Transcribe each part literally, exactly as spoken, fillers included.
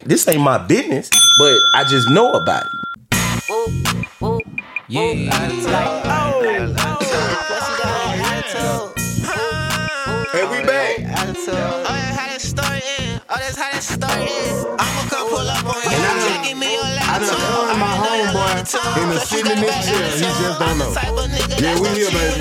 This ain't my business, but I just know about it. Yeah. Hey, we back. Oh, that's how that story is. Oh, that's how that story is. I'ma come pull up on you. Just give me your I done called my homeboy in the sitting in this chair. He just don't know. Yeah, we here, baby.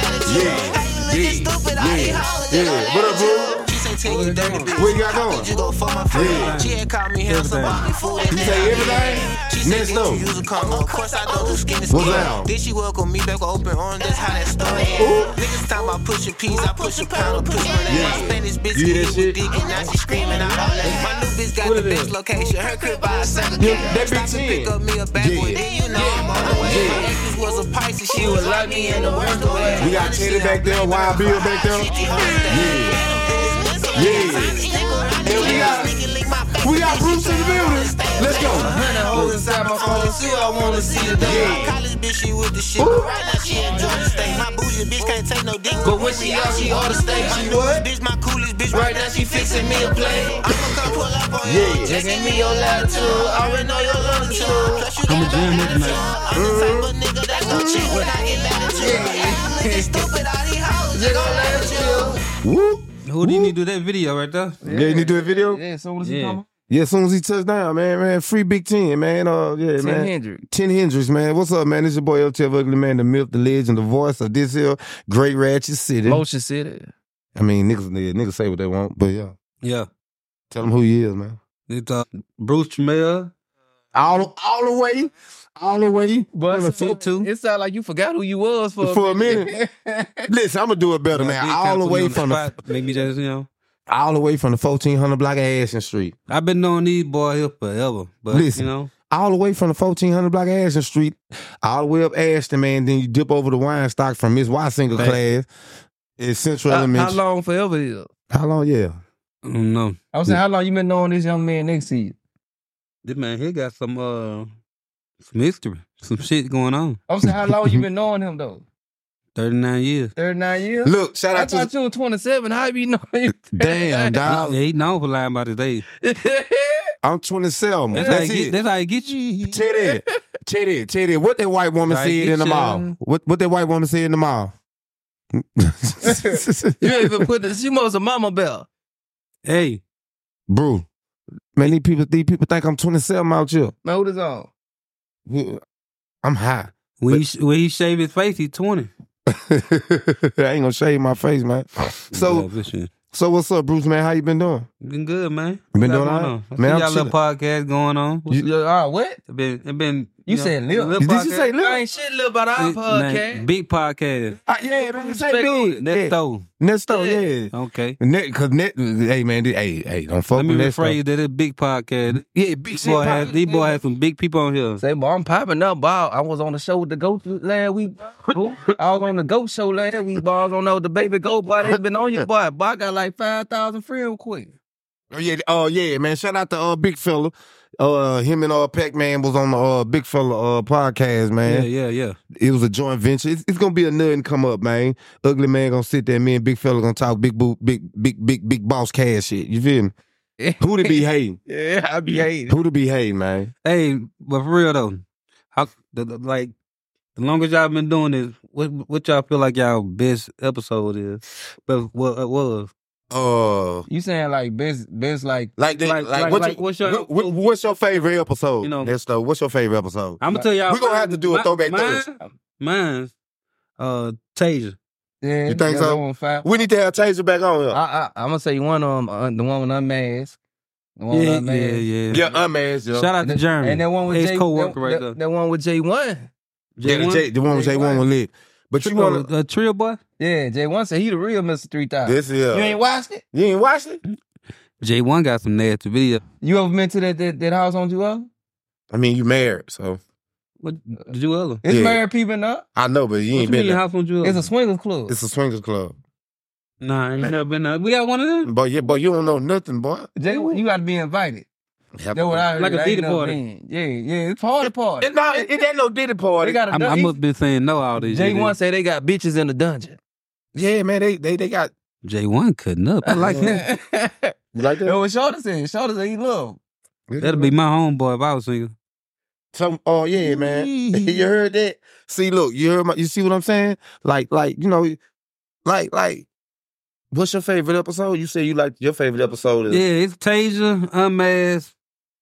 Yeah, yeah, yeah, yeah. What up, boo? Where you got going? Yeah. She had called me here, so bought me food. You say everything? Next door. Of course, I don't do skinny What's skin. down? Then she welcome me back with open arms. That's how that story is. Niggas talking about pushing peas, I push a pound of push my name. My Spanish bitch You hear hit that with shit? dick and now she screaming out all that. My new bitch got What the it best is? location. Her crib by a second. Yeah, that Stop big to ten. pick up me a backwood. Yeah. Then you know I'm on the way. Yeah. My ex was a Pisces. She would like me in the worst way. We got Teddy back there, Wild Bill back there. Yeah. Yeah. And we got, we got Bruce in the building. Let's go. Hundred hoes inside my phone too. I wanna see the day. Yeah. My college bitch, she with the shit. But right now she in Georgia State. My bougie bitch can't take no dick. But when she out, she oughta stay. My newest bitch, my coolest bitch. Right now she fixing me a play. I'ma come pull up on you. Yeah. Just give me your latitude. I already know your love too. Plus you got jam the with you, attitude. I'm the type of nigga that's gon' cheat when I get latitude. I'm looking stupid all these hoes. They gon' let you. Whoop. Who do you need to do that video right there? Yeah, you need to do a video? Yeah, as soon as he Yeah. come. Yeah, as soon as he touched down, man, man, free Big Ten, man. Uh, yeah, Ten man. Hendrix. Ten Hendrix, man. What's up, man? This your boy L T F Ugly Man, the myth, the legend, the voice of this here great Ratchet City. Motion City. I mean, niggas, yeah, niggas say what they want, but yeah, Yeah. tell them who he is, man. It's uh, Bruce Tremel. All, all the way, all the way. But Number two, two. it sound like you forgot who you was for, For a minute. Listen, I'm gonna do it better, man. Big All kinda the put me way on the from the, spot. Maybe just, you know. all the way from the fourteen hundred block of Ashton Street. I've been knowing these boys here forever. But, Listen. you know. All the way from the fourteen hundred block of Ashton Street, all the way up Ashton, man. Then you dip over the wine stock from Miss Wassinger Fact. class. It's Central How, how Elementary. long forever is? How long? Yeah. I don't know. I was saying, how long you been knowing this young man next to you? This man here got some uh some history, some shit going on. I was saying, how long you been knowing him though? thirty-nine years. thirty-nine years? Look, shout I out to thought you were twenty-seven. How you be knowing you? damn dog. Yeah, he known for lying about his age. I'm twenty-seven. That's, how That's he get, it. that's how he get you. Teddy, Teddy, Teddy. What that white woman Right, said get in the your- mall? What what that white woman said in the mall? You ain't even put the, she must a mama bell. Hey, Bro, man, these people, these people think I'm twenty-seven out here. Man, who this on? I'm high. when he when he shave his face, he twenty. I ain't gonna shave my face, man. So, Yeah, listen. so what's up, Bruce, man? How you been doing? Been good, man. You been What's doing going all on? right? I Man, see I'm y'all little chilling. podcast going on. You, you, ah, what? It been, it been. You know, said Lil. little Did you podcast. say Lil? I ain't shit little about our Man, podcast. big podcast. Uh, yeah, man, say Respect dude. Next Yeah. door. Next door, yeah. Okay. Net, cause net, hey man, this- hey, hey, don't fuck Let me with that rephrase stuff. that. It's a big podcast. Yeah, big These shit. boy had, pop. these boy had some big people on here. Say, boy, I'm popping up, boy. I was on the show with the GOAT last week. I was on the GOAT show last week, boy. I was on there with the baby GOAT, boy. They been on you, boy. Boy, I got like five thousand friends quick. Oh yeah, oh yeah, man. Shout out to uh Big Fella. Uh, him and uh Pac-Man was on the uh Big Fella uh podcast, man. Yeah, yeah, yeah. It was a joint venture. It's, it's gonna be a nothing come up, man. Ugly Man gonna sit there, me and Big Fella gonna talk big boot, big, big, big, big boss cash shit. You feel me? Who to be hating? Yeah, I be hating. Who to be hating, man? Hey, but for real though, how the, the, like the longest y'all been doing this, what what y'all feel like y'all best episode is? But what it was? Uh, You saying like best, best like like, that, Like- like, like- what like you- what's your- what- what- what's your favorite episode? You know- that's the what's your favorite episode? I'm gonna tell y'all. We gonna have to do a mine- throwback mine, Thursday. Mine's uh Tasia. yeah, You think that's so? on five. We need to have Taser back on here. I, I, I'm gonna say one of them, uh, the one with unmasked. The one with Yeah, yeah, unmasked. yeah. yeah, unmasked. Yeah. Shout out And to that- Jeremy. And that one with Ex J, co-worker that, right that, there. that one with J one. Yeah, the, J, the one with J one was lit. But you You wanna want a trio boy? Yeah, J one said he the real Mister three thousand. this is uh, You ain't watched it? you ain't watched it? J one got some nasty video. You ever been to that that, that house on Jewel? I mean, you married, so What did you ever? It's Yeah. married people in there. I know, but you What ain't you been mean there. house on Jewel? It's a swingers club. It's a swingers club. Nah, I ain't never been there. We got one of them. But yeah, but you don't know nothing, boy. J one, you got to be invited. That's what I heard. Like a I ain't Diddy never party. been. Yeah, yeah, it's party party. It, no, it, it ain't no Diddy party. They got a I'm, I dun- must be saying no all these. J one say they got bitches in the dungeon. Yeah, man, they they they got J one cutting up. I like him. you like That that. what Shorty said. Shorty said he love. That'd be my homeboy if I was single. Some, oh yeah, man. You heard that? See, look, you heard my, you see what I'm saying? Like, like, you know, like, like, what's your favorite episode? You say you like your favorite episode is Yeah, it's Tasia, Unmasked.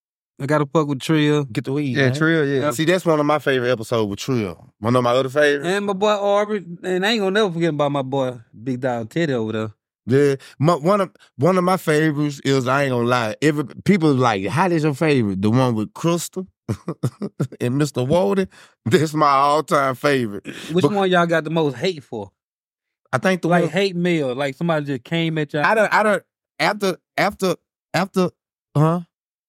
I gotta fuck with Trill. Get the Weed. Yeah, man. Trill, yeah. See, that's one of my favorite episodes with Trill. One of my other favorites. And my boy Aubrey. And I ain't gonna never forget about my boy Big Dog Teddy over there. Yeah, my, one of one of my favorites is, I ain't gonna lie, every people like, how is your favorite? The one with Crystal and Mister Walden. That's my all time favorite. Which But one y'all got the most hate for? I think the Like one hate mail. Like somebody just came at y'all. I don't I don't after after after huh?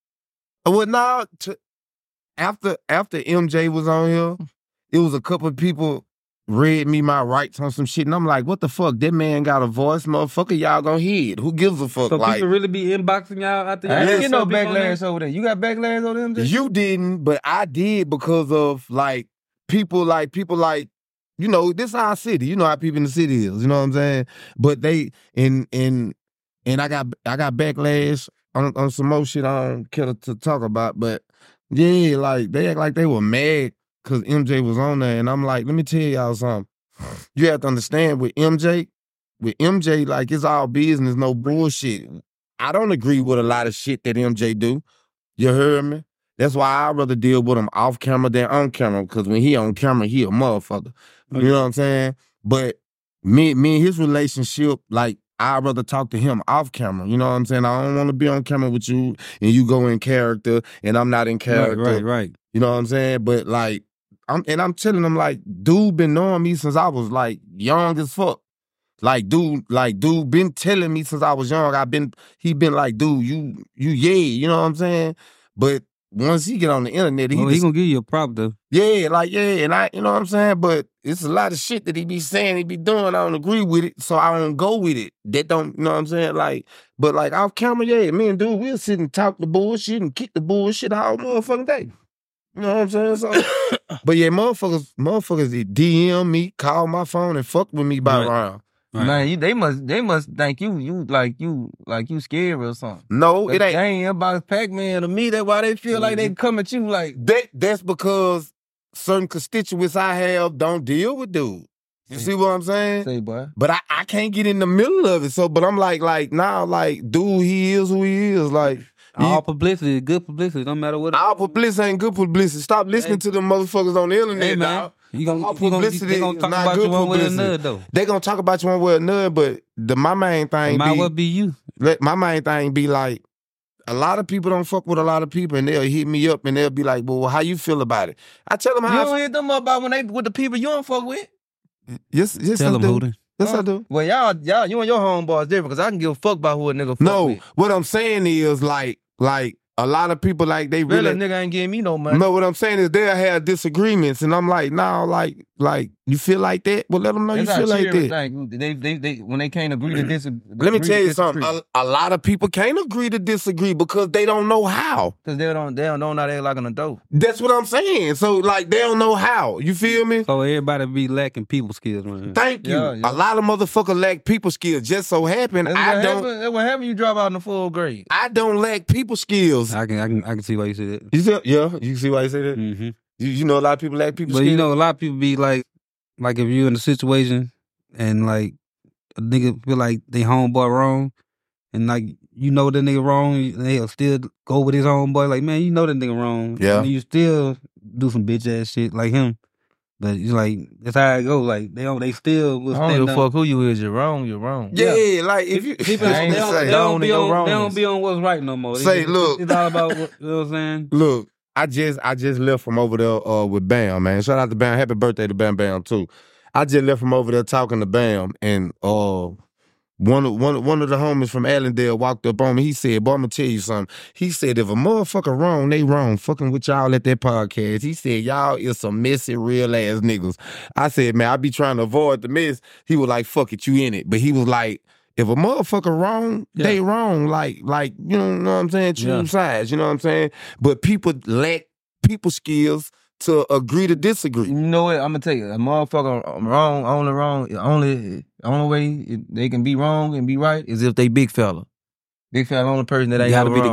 Well, no, to, after after M J was on here, it was a couple of people read me my rights on some shit, and I'm like, what the fuck? That man got a voice, motherfucker. Y'all gonna hear it. Who gives a fuck? So like, people really be inboxing y'all out there? I Yeah, didn't get no Some people on there? backlash over there. You got backlash over them? you didn't, but I did because of like people like people like, you know, this our city. You know how people in the city is. You know what I'm saying? But they and and and I got I got backlash on, on some more shit I don't care to talk about. But yeah, like they act like they were mad because M J was on there, and I'm like, let me tell y'all something. You have to understand with M J, with M J, like it's all business, no bullshit. I don't agree with a lot of shit that M J do. You heard me? That's why I'd rather deal with him off camera than on camera, because when he on camera, he a motherfucker. You know what I'm saying? But me, me and his relationship, like, I'd rather talk to him off camera. You know what I'm saying? I don't want to be on camera with you and you go in character and I'm not in character. Right, right, right. You know what I'm saying? But like, I'm and I'm telling him, like, dude been knowing me since I was like young as fuck. Like, dude, like, dude been telling me since I was young. I've been, he been like, dude, you, you, yeah, you know what I'm saying? But once he get on the internet, he, Oh, just, he gonna give you a prop though. yeah, like, yeah, and I, you know what I'm saying? But it's a lot of shit that he be saying, he be doing. I don't agree with it, so I don't go with it. That don't, you know what I'm saying? Like, but like off camera, yeah, me and dude, we'll sit and talk the bullshit and kick the bullshit all motherfucking day. You know what I'm saying? So, but yeah, motherfuckers, motherfuckers, they D M me, call my phone, and fuck with me by Right. round. Right. Man, you, they must they must think you you like you like you scared or something. No, But it ain't. they ain't about Pac-Man to me. That's why they feel like they come at you like That that's because certain constituents I have don't deal with dude. You see what I'm saying? say, boy. But I, I can't get in the middle of it. So, but I'm like, like now, like, dude, he is who he is. Like, All he, publicity, good publicity, no matter what. all publicity ain't good publicity. Stop listening Hey. to them motherfuckers on the internet, Hey, man. dog. You gonna, All you gonna, publicity they gonna is talk not about good you one way or publicity. another though. They gonna talk about you one way or another, but the my main thing It might be, well be you. let my main thing be like, a lot of people don't fuck with a lot of people, and they'll hit me up and they'll be like, "Well, how you feel about it?" I tell them You how. don't I hit them up about when they with the people you don't fuck with. f- yes, yes, Tell I them do. who they. Yes, Huh? I do. Well, y'all, y'all, you and your homeboys different because I can give a fuck about who a nigga fuck No, with. what I'm saying is like, like a lot of people like they Really, really. nigga ain't giving me no money. No, what I'm saying is they'll have disagreements, and I'm like, nah, like, like you feel like that? Well, let them know That's you how feel like cheaters that. think. They, they, they, when they can't agree to disagree. Let me tell you something. A, a lot of people can't agree to disagree because they don't know how. Because they don't, they don't know how they act like an adult. That's what I'm saying. So, like, they don't know how. You feel me? So everybody be lacking people skills, man. Thank you. Yeah, yeah. A lot of motherfuckers lack people skills. Just so happen, That's I what don't. happen- That's what happened. You drop out in the full grade. I don't lack people skills. I can, I can, I can see why you say that. You see, yeah, you see why you say that? Mm-hmm. You, you know, a lot of people lack people But skills. you know, a lot of people be like, like if you in a situation and like a nigga feel like they homeboy wrong, and like you know that nigga wrong, and they'll still go with his homeboy. Like, man, you know that nigga wrong. Yeah. And you still do some bitch ass shit like him. But it's like that's how it go. Like they don't, they still will I don't stand give a up. fuck who you is. You're wrong. You're wrong. yeah, like if you People, I they ain't don't, say they don't don't be need no on, they don't wrongness. be on what's right no more. They Say, just- look. it's all about what, you know what I'm saying. Look, I just I just left from over there uh, with Bam, man. Shout out to Bam. Happy birthday to Bam Bam too. I just left from over there talking to Bam, and uh, one of one one of the homies from Allendale walked up on me. He said, "Boy, I'm gonna tell you something." He said, "If a motherfucker wrong, they wrong. Fucking with y'all at that podcast." He said, "Y'all is some messy, real ass niggas." I said, "Man, I be trying to avoid the mess." He was like, "Fuck it, you in it," but he was like, if a motherfucker wrong, Yeah. they wrong. Like, like, you know what I'm saying? Choose Yeah. sides, you know what I'm saying? But people lack people skills to agree to disagree. You know what? I'm gonna tell you, a motherfucker wrong, only wrong, only only way they can be wrong and be right is if they big fella. Big fella, only person that You ain't gotta never be the wrong. goat.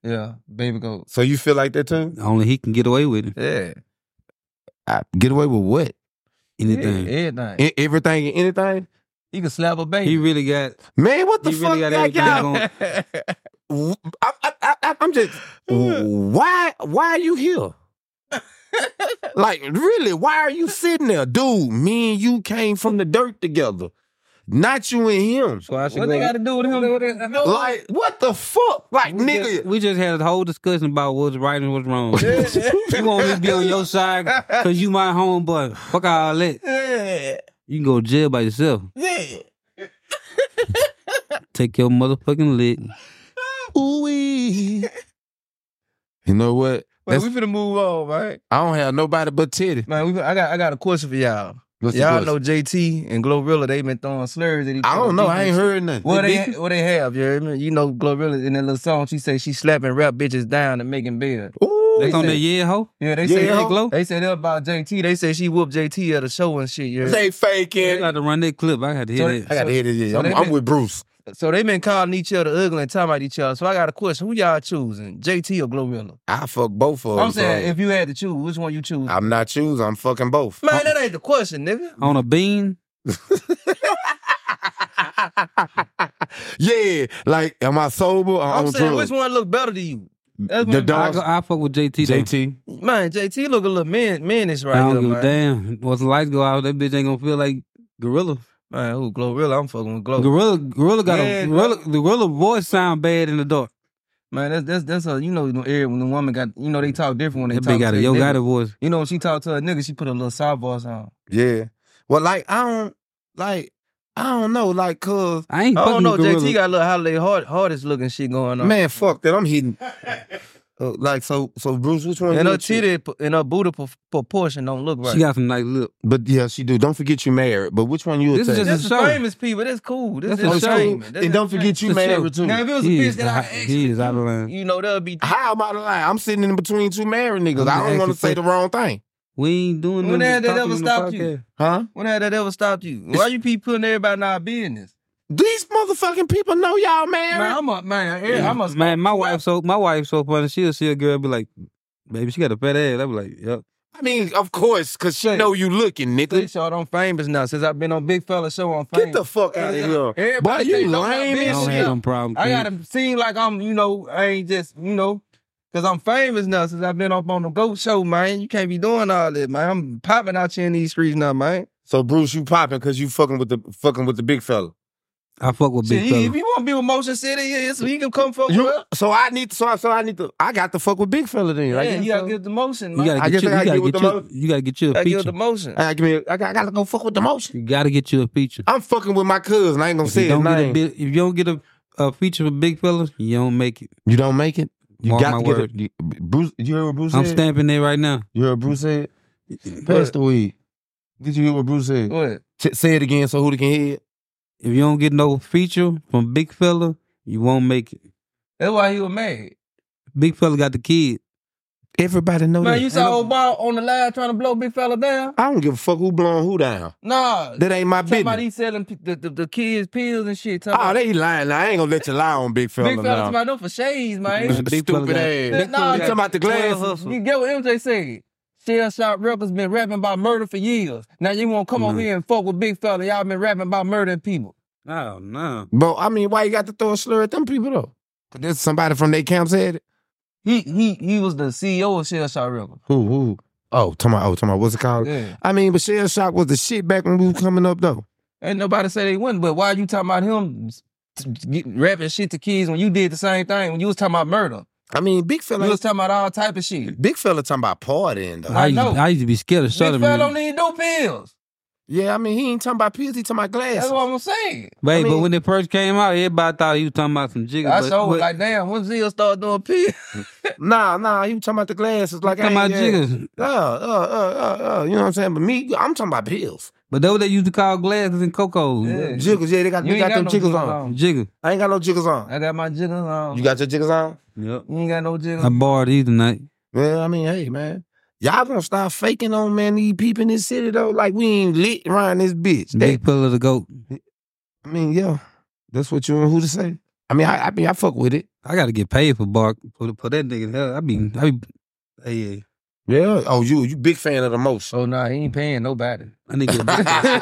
Yeah, baby goat. So you feel like that too? Only he can get away with it. Yeah. I, get away with what? Anything. Yeah, everything. E- everything and anything? He can slap a baby. He really got. Man, what the He fuck? really got like, everything y'all- I, I, I, I'm just, why, why are you here? Like, really, why are you sitting there? Dude, me and you came from the dirt together. Not you and him. So I should What go. they got to do with him? Like, what the fuck? Like, we nigga. Just, we just had a whole discussion about what's right and what's wrong. You want me to be on your side because you my homeboy. Fuck all that. Yeah. You can go to jail by yourself. Yeah. Take your motherfucking lick. Ooh-wee. You know what? Wait, That's- we finna move on, right? I don't have nobody but Teddy. Man, we, I got I got a question for y'all. What's the Y'all question? know J T and Glorilla, they been throwing slurs at each I other. don't know. I ain't heard nothing. What They they, beefing? what they have, you heard me? You know Glorilla in that little song, she say she slapping rap bitches down and making bed. Ooh. They on said- that yeah ho? Yeah, they Yeah, say ho. Glow? they said that about J T. They say she whooped J T at a show and shit. Yeah. They I faking. got to run that clip. I had to hear So- that. I got to hit it. Yeah. So I'm, they I'm been- with Bruce. So they been calling each other ugly and talking about each other. So I got a question: who y'all choosing, J T or Glorilla? I fuck both of them. I'm saying so if you had to choose, which one you choose? I'm not choosing. I'm fucking both. Man, that ain't the question, nigga. On a bean? Yeah. Like, am I sober or I'm on saying drugs? which one look better to you? That's The what- I, dog. go, I fuck with J T. though. J T. Man, J T look a little man, manish I right don't here, give a man. damn. Once the lights go out, that bitch ain't gonna feel like Gorilla. Man, who Glorilla? I'm fucking with Glorilla. Gorilla, Gorilla got Yeah, a Gorilla. The Gorilla voice sound bad in the dark. Man, that's that's that's a you know you know every- when the woman got you know they talk different when they That talk. bitch got to a they Yo nigga. Gotti voice. You know when she talk to a nigga, she put a little soft voice on. Yeah. Well, like, I don't, like, I don't know, like, cause, I ain't I fucking don't know. with J Gorilla. T got a little holiday hard, hardest looking shit going on. man, fuck that. I'm hitting. Uh, like, so, so Bruce, which one? and you her choose? titty and her booty pro- proportion don't look right. She got some nice lip. But yeah, she do. Don't forget you married. But which one you would This is take? just That's a the show. famous people. That's cool. This That's is a the show. famous. And don't forget you It's a show. married too. Now if it was a He bitch is, that I out- he is out of line. you know, that'll be. How am I lying? I'm sitting in between two married niggas. I'm I don't want to asking say for- the wrong thing. We ain't doing When nothing had that talking ever on the stopped you? podcast. Huh? When had that ever stopped you? Why you keep putting everybody in our business? These motherfucking people know y'all married. Man, I'm a man. Yeah, I'm a Man, my wife so my wife so funny. She'll see a girl be like, "Baby, she got a fat ass." I be like, "Yep." I mean, of course, because she Say- know you looking, This nigga. short, I'm famous now. Since I've been on Big Fella Show, I'm famous. Get the fuck out of here. Everybody Boy, you think I'm not lame big I as don't shit. have no problem. I kid. gotta seem like I'm, you know, I ain't just, you know, cause I'm famous now since I've been up on the Goat Show, man. You can't be doing all that, man. I'm popping out here in these streets now, man. So Bruce, you popping because you fucking with the fucking with the big fella. I fuck with Shit, big he- if fella. you want to be with Motion City, yeah, so he can come fuck You, with us. so I need to, so I, so I need to. I got to fuck with big fella then. Yeah, Like, you gotta get the motion, You man. gotta I get guess you. I You gotta gotta get with get the you. mo- You gotta get you a Gotta give feature. the motion. I, give me, I, got, I gotta go fuck with the motion. You gotta get you a feature. I'm fucking with my cousin. I ain't gonna If you say his don't get a name. bit, if you don't get a, a feature with big fellas, you don't make it. You don't make it. You Mark got my to get word. it. You, Bruce, you hear what Bruce I'm said? stamping it right now. You heard what Bruce said? Pass the weed. Did you hear what Bruce said? What? Ch- say it again so who can hear it. If you don't get no feature from big fella, you won't make it. That's why he was mad. Big fella got the kid. Everybody know Man, that. you saw old ball on the live trying to blow Big Fella down? I don't give a fuck who blowing who down. Nah. That ain't my Talking about business. he selling p- the, the, the kids pills and shit. Talking Oh, about- they lying. Now, I ain't gonna let you lie on big fella Big Fella now. talking about them for shades, man. Man, Big fella Stupid got- ass. Big fella You got talking about the twelve glasses? hustles. You get what M J said? Shell Shot Records been rapping about murder for years. Now you want to come Mm. over here and fuck with Big Fella. Y'all been rapping about murdering people. Oh no. But I mean, why you got to throw a slur at them people though? Cause there's somebody from their camp said it. He he he was the C E O of Shell Shot Records. Who? Who? Oh, talking about, oh, talking about, what's it called? Yeah. I mean, but Shell Shock was the shit back when we was coming up though. Ain't nobody say they wouldn't, but why you talking about him t- get, rapping shit to kids when you did the same thing when you was talking about murder? I mean, big fella, You was talking about all type of shit. big fella talking about partying though. I, I used, know. I used to be scared of Big Southern Fella don't music. need no pills. Yeah, I mean, he ain't talking about pills, he talking about That's glasses. what I'm saying. Wait, I but mean- when it first came out, everybody thought he was talking about some jiggers. I but, saw but, it like, damn, when Zia start doing pills? Nah, nah, he was talking about the glasses. Like, talking I about ain't, yeah. jiggers. Uh, uh, uh, uh, uh, you know what I'm saying? But me, I'm talking about pills. But that's what they used to call glasses and cocoa. Yeah. Jiggles, yeah, they got, You they ain't got them no jiggles jiggles on. on. Jigger. I ain't got no jiggles on. I got my jiggers on. You got your jiggles on? Yep. You ain't got no jiggers. I borrowed these tonight. Yeah, I mean, hey, man. Y'all gonna start faking on, man, these people in this city, though? Like, we ain't lit around this bitch. They, Big pillar to goat. I mean, yeah. That's what you and who to say? I mean, I, I mean, I fuck with it. I gotta get paid for bark for, for that nigga. Hell, I be, I be, hey, yeah. Yeah. Oh, you you big fan of the most. Oh, nah, he ain't paying nobody. I need to get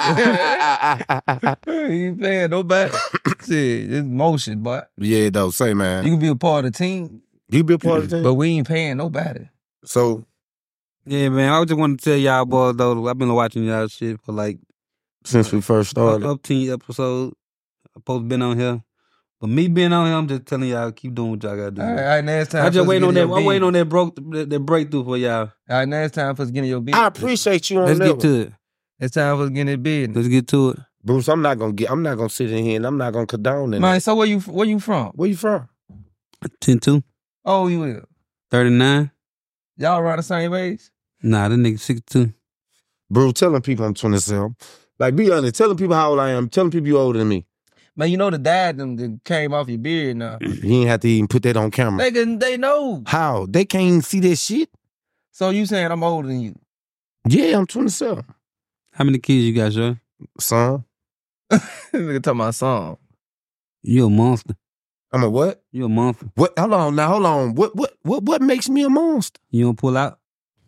a He ain't paying nobody. Shit, it's motion, boy. Yeah, though. Say, man. You can be a part of the team, You be a part of the team? but we ain't paying nobody. So, Yeah, man. I just want to tell y'all boys though. I've been watching y'all shit for like since we first started. up ten episodes. I'm supposed to been on here, but me being on here, I'm just telling y'all keep doing what y'all gotta do. All right, all right, now it's time I for us just to waiting get on in that. your I'm waiting business. on that broke that, that breakthrough for y'all. All right, now it's time for us to get in your business. I appreciate you on Let's level. get to it. It's time for us to get in this business. Let's get to it. Bruce, I'm not gonna get. I'm not gonna sit in here and I'm not gonna condone it. Man, so where you where you from? Where you from? ten two. Oh, you will. thirty-nine. Y'all around the same age? Nah, that nigga sixty-two. Bro, telling people I'm twenty-seven. Like, be honest. Telling people how old I am. Telling people you older than me. Man, you know the dad them that came off your beard now. You ain't have to even put that on camera. They can, they know. How? They can't even see that shit? So you saying I'm older than you? Yeah, I'm twenty-seven. How many kids you got, Sean? Son, Nigga talking about song. You a monster. I'm a what? You a monster. What? Hold on, now hold on. What? What? What? What makes me a monster? You don't pull out.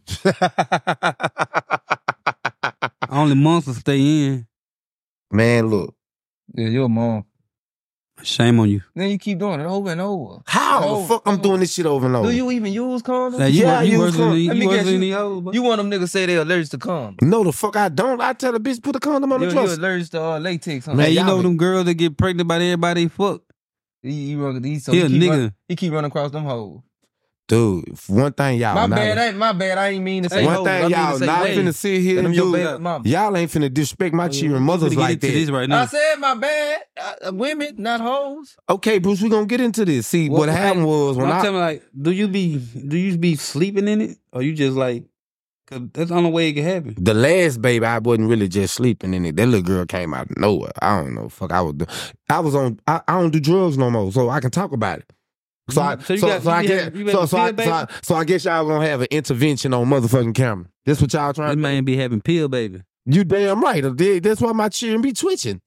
Only monsters stay in. Man, look. Yeah, you're a mom. Shame on you. Then you keep doing it over and over. How Oh, the fuck I'm oh. doing this shit over and over? Do you even use condoms? Now, you Yeah, work, you you worse was than from- the- Let me you worse guess, than you- the old, bro. You want them niggas say they're allergic to condoms. No, the fuck I don't. I tell a bitch put a condom on the You're, you're dresser. allergic to uh, latex. Huh? Man, you y'all know be- them girls that get pregnant by everybody they fuck. He, he, run, he, so He he, a keep nigga. run, he keep running across them hoes. Dude, one thing y'all My not- bad, ain't my bad. I ain't mean to say One hoes. I thing mean y'all to say not ways. finna sit here And and them your do. baby mama. Y'all ain't finna disrespect my children mothers We finna like get into this that. right I now. said my bad. Uh, women, not hoes. Okay, Bruce, we gonna get into this. See, what, What- happened was when I'm I telling you, like, do you be do you be sleeping in it, or you just like? Cause that's the only way it can happen. the last baby, I wasn't really just sleeping in it. That little girl came out of nowhere. I don't know, fuck. I was, do- I was on. I, I don't do drugs no more, so I can talk about it. So I, So you so, got- so I you guess, had- you had so, a so, I, pill so, I, baby? so I guess y'all gonna have an intervention on motherfucking camera. This what y'all This trying to man be having pill baby. You damn right. That's why my children be twitching.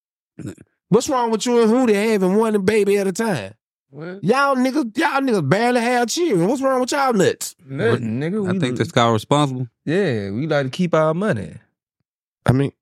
What's wrong with you and who they having one baby at a time? What? Y'all niggas, y'all niggas barely have children. What's wrong with y'all nuts? Nothing, nigga. I We, think that's called responsible. yeah, we like to keep our money. I mean,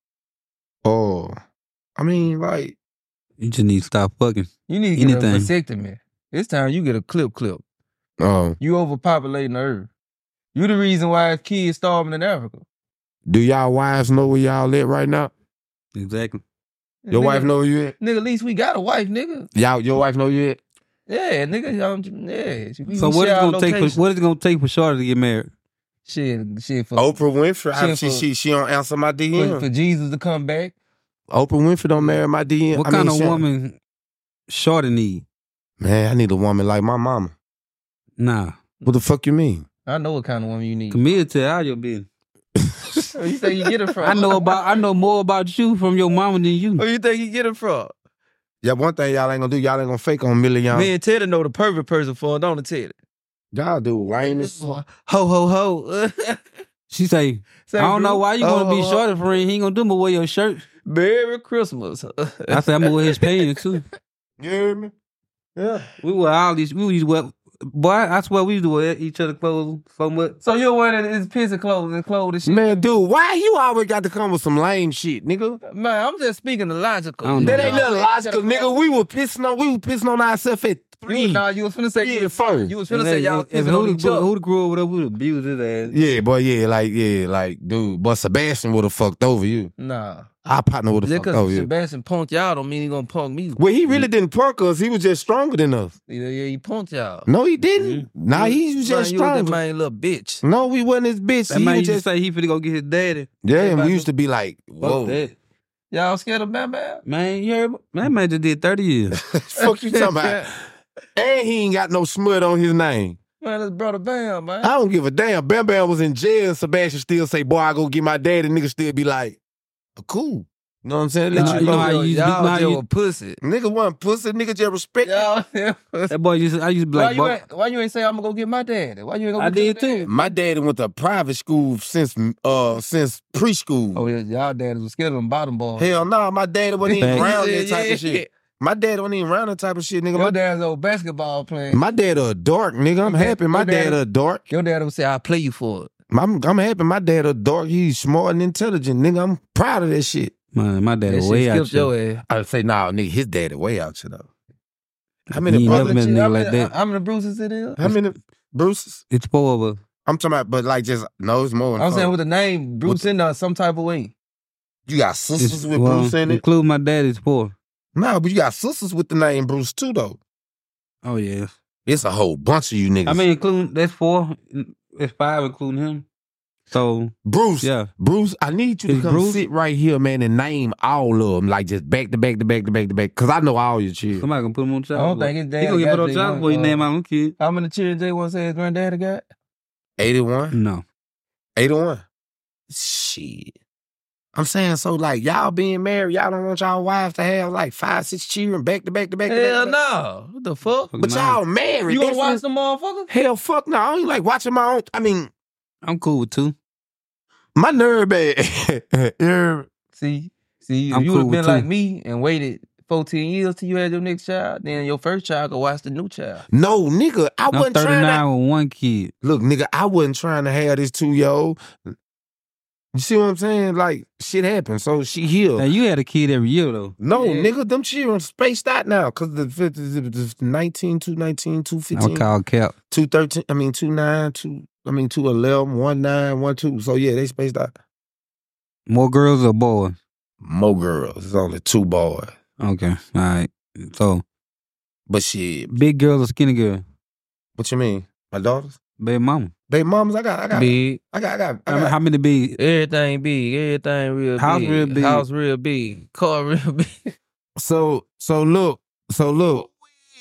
oh, I mean, like, You just need to stop fucking. You need to get Anything. a vasectomy. It's time you get a clip clip. oh, You overpopulating the earth. You the reason why kids starving in Africa. do y'all wives know where y'all at right now? Exactly. Your nigga, wife know where you at? Nigga, at least we got a wife, nigga. Y'all, your wife know you at? Yeah, nigga. Um, yeah. We, So we what is share our gonna take? For, location. what is it gonna take for Shorty to get married? Shit, shit for, Oprah Winfrey. I- Shit she, for- she, she don't answer my D for, M. for Jesus to come back. Oprah Winfrey don't marry my D M. What I kind mean, of she- woman Shorty need? Man, I need a woman like my mama. Nah, What the fuck you mean? I know what kind of woman you need. Camille tell all your business. Where you think you get it from? I know about. I know more about you from your mama than you. Where you think you get it from? Yeah, one thing y'all ain't gonna do, y'all ain't gonna fake on million. Me and Teddy know the perfect person for it, don't it, Teddy? Y'all do lame as Ho, ho, ho. She say, I don't know why you want to be Oh, Shorty friend. He ain't gonna do but wear your shirt. Merry Christmas. I say I'm gonna wear his pants too. You hear me? Yeah. We wear all these. We used to wear. Boy, I swear we used to wear each other clothes so much. So you're wearing his piece of clothes and clothes and shit? Man, dude, why you always got to come with some lame shit, nigga? Man, I'm just speaking the logical. I don't know. That ain't nothing logical, nigga. We were pissing on, we were pissing on ourselves at three. Nah, you was finna say Yeah, first. You was finna say y'all if, pissing on who each other. who the grew up with, would abuse his ass. Yeah, boy, yeah, like, yeah, like, dude, but Sebastian would have fucked over you. Nah. Our partner would have Just fucked over because you. Sebastian punked y'all don't mean he gonna punk me. Well, he really didn't punk us. He was just stronger than us. Yeah, yeah, he punked y'all. No, he didn't. Nah, he was Man, just you was that stronger. man little bitch. No, we wasn't his bitch. That He man was used to just, say he finna go get his daddy. yeah, and we Everybody- used to be like, Fuck whoa. that. Y'all scared of Bam Bam? Man, you heard? That man just did thirty years. Fuck you talking about? And he ain't got no smut on his name. Man, that's brother Bam, man. I don't give a damn. Bam Bam was in jail. Sebastian still say, boy, I go get my daddy. Nigga still be like, cool. You know what I'm saying? Let Nah, you you go. know how you used to be- y'all nah, just you- a pussy. Nigga wasn't pussy. Nigga just respect. Y'all, yeah. That boy used to, I used to be Why like, you, "Boy, ain't, why you ain't say I'm gonna go get my daddy? Why you ain't go I get did your too. daddy? My daddy went to private school since uh since preschool. Oh, yeah, y'all daddies was scared of them bottom boys. Hell no, my daddy wasn't even Thanks. around that Yeah, type yeah. of shit. My dad don't even run that type of shit, nigga. Your My, dad's old basketball player. my dad a dork, nigga. I'm Your dad- happy. My your dad- dad a dork. Your dad would say, I'll play you for it. I'm, I'm happy. My dad a dork. He's smart and intelligent, nigga. I'm proud of that shit. Man, my dad That is shit way out skipped your here. ass. I would say, nah, nigga, his daddy way out you though. How He many ain't brothers? never been a How nigga many- like that. How many bruises it is? How many Bruces? It's four of us. I'm talking about, but like just no, it's more. than I'm saying four. with the name Bruce in there some type of way. You got sisters It's, with well, Bruce in it. include my dad, it's four. No, but you got sisters with the name Bruce too, though. Oh, yeah. It's a whole bunch of you niggas. I mean, including, that's four. It's five, including him. So, Bruce. yeah. Bruce, I need you to It's come Bruce? sit right here, man, and name all of them, like just back to back to back to back to back, because I know all your children. Somebody gonna put him on child I don't support. think his He dad gonna get got put on J child one, support. He uh, name out them kids. How many children Jay want to say his granddaddy got? eighty-one? No. eighty-one? Shit. I'm saying, so like, y'all being married, y'all don't want y'all wives to have like five, six children back to back to back to Hell back. no. What the fuck? But y'all married. You gonna That's watch what- them motherfuckers? Hell, fuck no. I don't like watching my own. I mean, I'm cool with two. my nerve bad. Yeah. See, see, if I'm you cool would have been with like two. me and waited fourteen years till you had your next child, then your first child could watch the new child. No, nigga, I I'm wasn't trying thirty-nine to. with one kid. Look, nigga, I wasn't trying to have this two-year-old. You see what I'm saying? Like, shit happened, so she healed. Now, you had a kid every year, though. No, Yeah. nigga, them children spaced out now because the, the, the, the nineteen, two nineteen, two I'm fifteen, called Cap. two thirteen, I mean, two nine, two, I mean, two eleven, one nine, one two. So, yeah, they spaced out. More girls or boys? More girls. It's only two boys. Okay. All right. So, But shit, big girl or skinny girl? what you mean? My daughters? Baby mama. Baby mamas, I got, I got, Big. I got, I got, I How, got. how many big? Everything big. Everything real House big. real big. House real big. Car real big. So, so look, so look,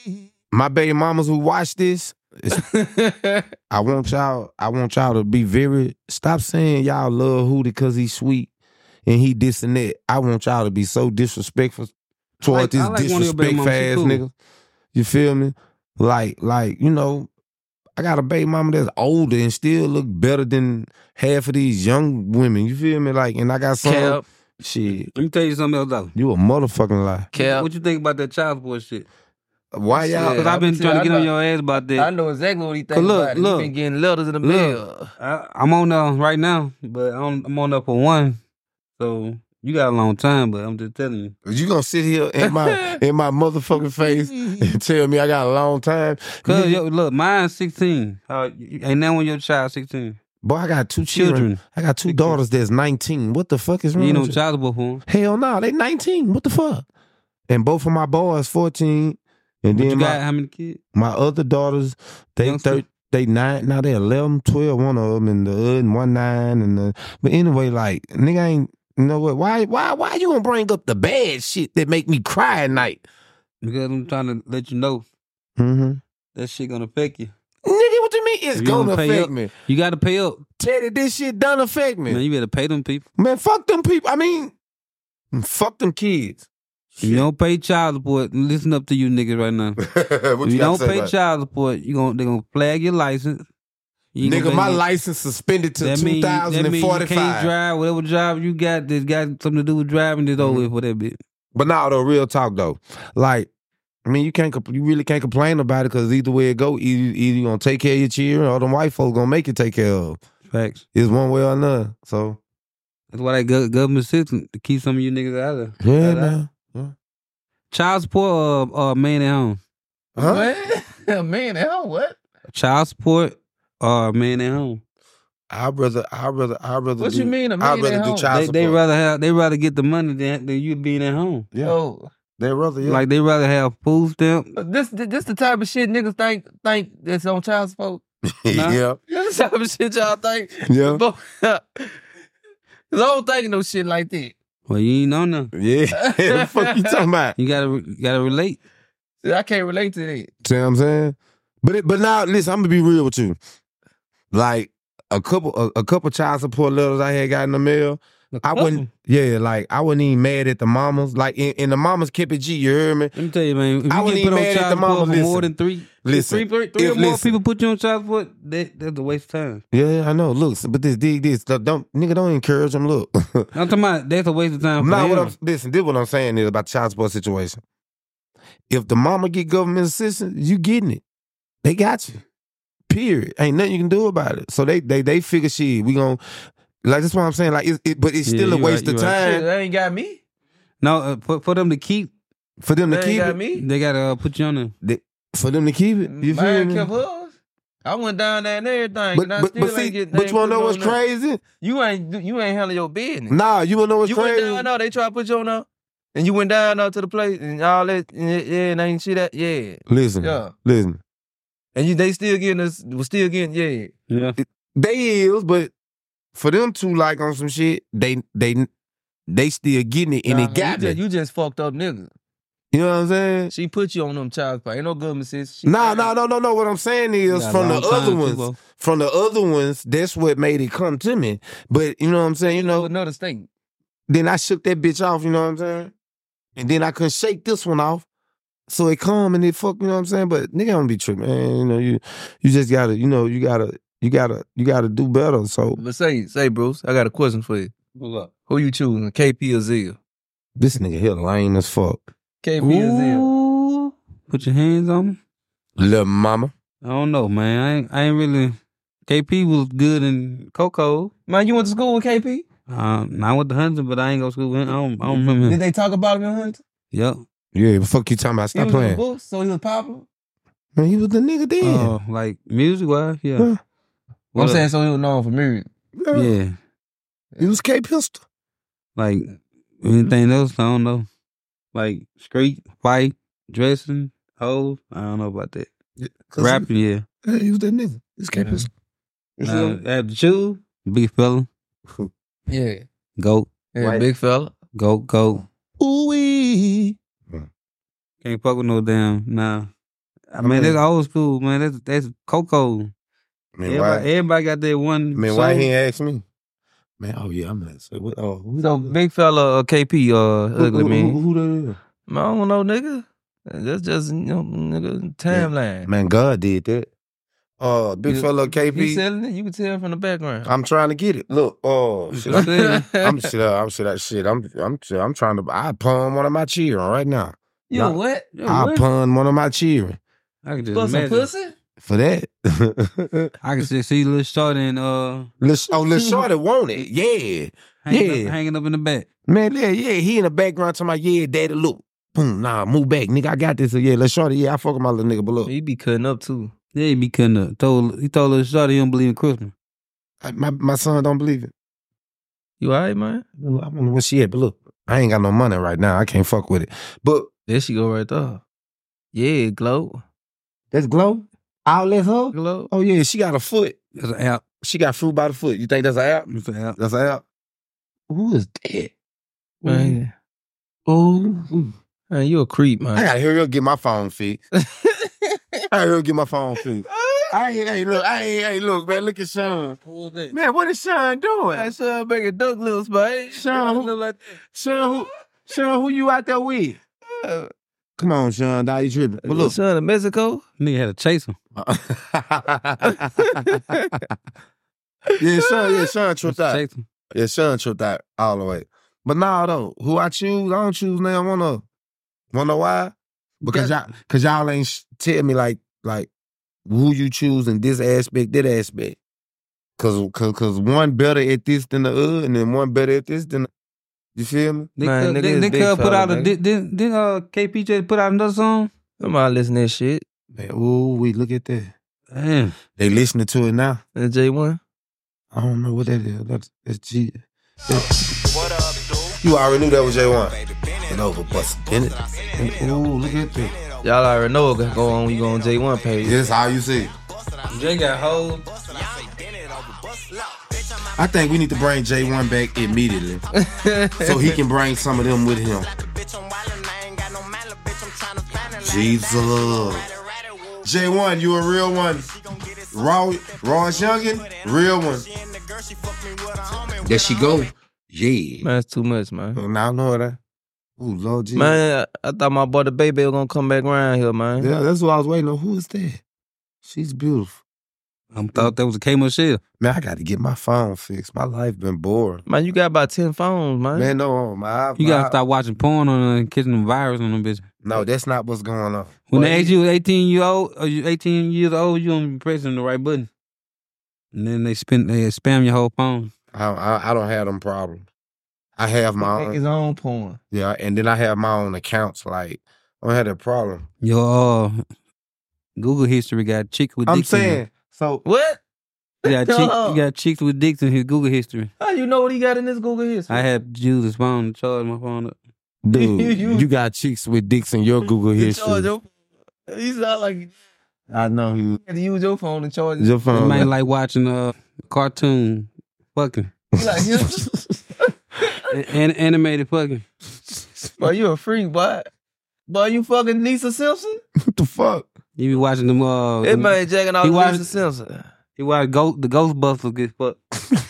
my baby mamas who watch this, it's- I want y'all, I want y'all to be very, stop saying y'all love Hootie because he's sweet and he this and that. I want y'all to be so disrespectful toward like- this I like one of your baby disrespect mamas. She ass cool. nigga. You feel me? Like, like, you know, I got a baby mama that's older and still look better than half of these young women. You feel me? Like, and I got some Cap. shit. Let me tell you something else, though. You a motherfucking lie. Cap. What you think about that child support shit? Why y'all? Because Yeah, I've been see, trying to I get on know- your ass about I that. know exactly what he Cause thinks look, about it. look. He been getting letters in the Look. mail. I, I'm on there right now, but I'm, I'm on there for one. So you got a long time, but I'm just telling you. You gonna sit here in my in my motherfucking face and tell me I got a long time? Cause Nigga, yo, look, mine's sixteen. Uh, ain't that when your child sixteen? boy, I got two children. Children. I got two daughters that's nineteen. What the fuck is You wrong ain't no with you? child support for them. Hell no, they nineteen. What the fuck? And both of my boys fourteen. And But then you my, got how many kids? my other daughters, they Youngster? thir- they nine, now they eleven, twelve, one of them, and the other and one nine, and the, but anyway, like, nigga ain't, you know what, why, why, why you gonna bring up the bad shit that make me cry at night? Because I'm trying to let you know Mm-hmm. that shit gonna affect you. Nigga, what you mean it's If you gonna don't pay affect up- me? You got to pay up. Teddy, this shit done affect me. Man, you better pay them people. Man, fuck them people. I mean, fuck them kids. If you don't pay child support, listen up to you niggas right now. what If you got don't to say pay about it? child support, you gonna they gonna flag your license. You ain't Nigga, gonna my pay- license suspended to that mean- two thousand that mean you can't forty-five. drive whatever job you got that's got something to do with driving. It's over Mm-hmm. with for that bitch. But now, though, real talk though, like, I mean, you can't, compl- you really can't complain about it because either way it go, either, either you gonna take care of your children or them white folks gonna make you take care of. Facts. It's one way or another. So That's why they go- government system to keep some of you niggas out of. yeah, out of- man. Child support or, or man at home. Huh? What? Man, hell, what? Child support or man at home. I'd rather, I'd rather, I'd rather. What do, you mean, a I'd man rather at do home? child They, support. they rather have they rather get the money than, than you being at home. yeah, Oh, they rather. Yeah. Like they rather have food stamp. this this the type of shit niggas think think that's on child support. yeah, This the type of shit y'all think. yeah, Cause I don't think no shit like that. Well, you ain't on there. yeah. the fuck you talking about? You gotta you gotta relate. See, I can't relate to that. See what I'm saying? But it, but now listen, I'm gonna be real with you. Like a couple a, a couple child support letters I had got in the mail. I wouldn't yeah, like I wasn't even mad at the mamas. Like in, in the mamas kept it G, you heard me? Let me tell you, man. If I you wasn't get even put on mad at child the mama. support for more Listen. than three, Listen. three, three, three If- or more listen. people put you on child support, that, that's a waste of time. Yeah, I know. Look, but this dig this. Don't nigga don't encourage them. Look. I'm talking about that's a waste of time for Now them. what I'm listen, this what I'm saying is about the child support situation. if the mama get government assistance, you getting it. They got you. Period. Ain't nothing you can do about it. So they they they figure shit. We gonna like that's what I'm saying. Like, it, it, but it's Yeah, still a you waste right, of you right. time Shit, they ain't got me. No, uh, for, for them to keep, for them to They ain't keep got it. me. they gotta uh, put you on there. They, for them to keep it. You feel Mine me? kept hers. I went down there and everything. But and I but, still but see, ain't get, but you wanna know what's crazy? crazy? You ain't you ain't handling your business. Nah, you wanna know what's you crazy? went down there, they try to put you on there, and you went down there to the place and all that, and yeah, and ain't see that, yeah, Listen, yeah, listen. and you they still getting us, was still getting, yeah, Yeah. They is, but for them to like on some shit, they they they still getting it, and Nah, it got you just, me. you just fucked up, nigga. You know what I'm saying? She put you on them child support. Ain't no government assistance. She No, no, no, no, no. What I'm saying is Got a from the long time, other too, ones, bro. from the other ones, that's what made it come to me. But you know what I'm saying? You know, another state. then I shook that bitch off, you know what I'm saying? And then I couldn't shake this one off. So it come and it fuck, you know what I'm saying? But nigga don't be tripping, man. You know, you you just gotta, you know, you gotta, you gotta, you gotta do better. So But say, say, Bruce, I got a question for you. What's up? Who you choosing, K P or Zia? this nigga here lame as fuck. K P or Zia? Ooh, put your hands on me. Little mama. I don't know, man. I ain't, I ain't really. K P was good in Coco. Man, you went to school with K P? Um, I went to Huntington, but I ain't go to school with him. I don't, I don't remember him. Did they talk about him in Huntington? Yep. Yeah, but fuck you talking about. He Stop was in the playing. books, so he was popular. Man, he was the nigga then. Uh, like music wise, yeah. Huh. What I'm up? saying so he was known for music. Yeah. He was K Pistol. Like anything else, I don't know. Like street fight, dressing, hoes. I don't know about that. Yeah, 'cause Rapping, yeah. He, yeah, he was that nigga. He was K Yeah. Pistol. You feel Uh, me? at the shoe, big fella, Yeah. goat, Yeah, Right. big fella. goat, goat. Ooh-wee. Can't fuck with no damn. Nah. I mean, mean- that's old school, man. That's that's Coco. Man, Everybody, why? everybody got that one. Man, why song. he ain't ask me? Man, oh yeah, I'm not. So, what, oh, who, So big fella, uh, K P, uh, ugly who, man. Who, who that is? Man, I don't know, nigga. That's just, you know, nigga, timeline. Man, God did that. Uh, big You- fella K He P. selling it. You can tell from the background. I'm trying to get it. Look, oh, shit, I'm, saying. I'm shit. I'm shit. that Shit. I'm. I'm. I'm trying to. I pawn one of my children right now. You Nah. what? Yeah, I what? pawn one of my children I can just For some imagine. pussy? for that. I can just see little short and uh, Lil- oh, Lil Shorty want it. Yeah, hanging, Yeah. up, hanging up in the back. man. Yeah, yeah. He in the background talking about yeah, daddy. Look, boom. Nah, move back, nigga. I got this. So, yeah, Lil Shorty. Yeah, I fuck with my little nigga. But look, He be cutting up too. Yeah, he be cutting up. Told he told little short he don't believe in Christmas. I- my my son don't believe it. You all right, man? I don't know where she at, but look, I ain't got no money right now. I can't fuck with it. But There she go right there. Yeah, glow. that's Glow. Outlet her. Glow. Oh yeah, she got a foot. That's an app. She got fruit by the foot. You think that's an app? It's an app. That's an app. Who is that? Man, Oh, man, you a creep, I man. gotta hurry up get my phone fixed. I gotta hurry up get my phone fixed. I ain't, hey, look, I ain't, hey, look, man, look at Sean. Who's that? Man, what is Sean doing? That's uh, making duck lips, man. Sean, who- Look like Sean, who, Sean, who you out there with? that. Come on, Sean, now you tripping. But look. son in Mexico. Nigga had to chase him. yeah, Sean, yeah, Sean tripped out. Chase him. Yeah, Sean tripped out all the way. But nah, though, who I choose, I don't choose now. Wanna, wanna know why? Because y'all, cause y'all ain't sh- tell me like, like who you choose in this aspect, that aspect. Cause, cause, cause one better at this than the other, and then one better at this than. The, you feel me? They Man, could, nigga they, is they big could put fella, out a nigga. did did did uh K P J put out another song? Somebody listen to that shit. Man, ooh, we look at that. Damn. They listening to it now. That J one. I don't know what that is. That's, that's G. What up, dude? You already knew that was J one. And over Busta Bennett. And, ooh, look at that. Y'all already know what go on when you go on J one page. This how you see it. Jay got hold. I think we need to bring J one back immediately so he can bring some of them with him. Jesus. J one, you a real one. Raw, Ross Youngin, real one. There she go. Yeah. Man, that's too much, man. Now I know that. Ooh, Lord Jesus. Man, I, I thought my boy the baby was gonna come back around here, man. Yeah, that's what I was waiting on. Who is that? She's beautiful. I thought that was a K Michelle. Man, I got to get my phone fixed. My life been boring. Man, you got about ten phones, man. Man, no, my You gotta my- stop watching porn on uh, and catching them virus on them bitches. No, that's not what's going on. When Well, they ask you eighteen year old or you eighteen years old, you don't be pressing the right button. And then they spin they spam your whole phone. I, I, I don't have them problems. I have my Make own. his own porn. Yeah, and then I have my own accounts. Like, I don't have that problem. Your uh, Google history got chicks with I'm dicks in it. saying, so What? You got, chick, you got chicks with dicks in his Google history. How you know what he got in his Google history? I had to use his phone to charge my phone up. dude, You- you got chicks with dicks in your Google You history. charge your, he sound like you I know you. had to use your phone to charge it. Your It phone. might like watching a cartoon fucking. You like him? An- animated fucking. Boy, you a freak, boy. Boy, you fucking Lisa Simpson? What the fuck? You be watching them uh It them- man jacking he off watched- Lisa Simpson. you watch Ghost, the Ghostbusters get fucked.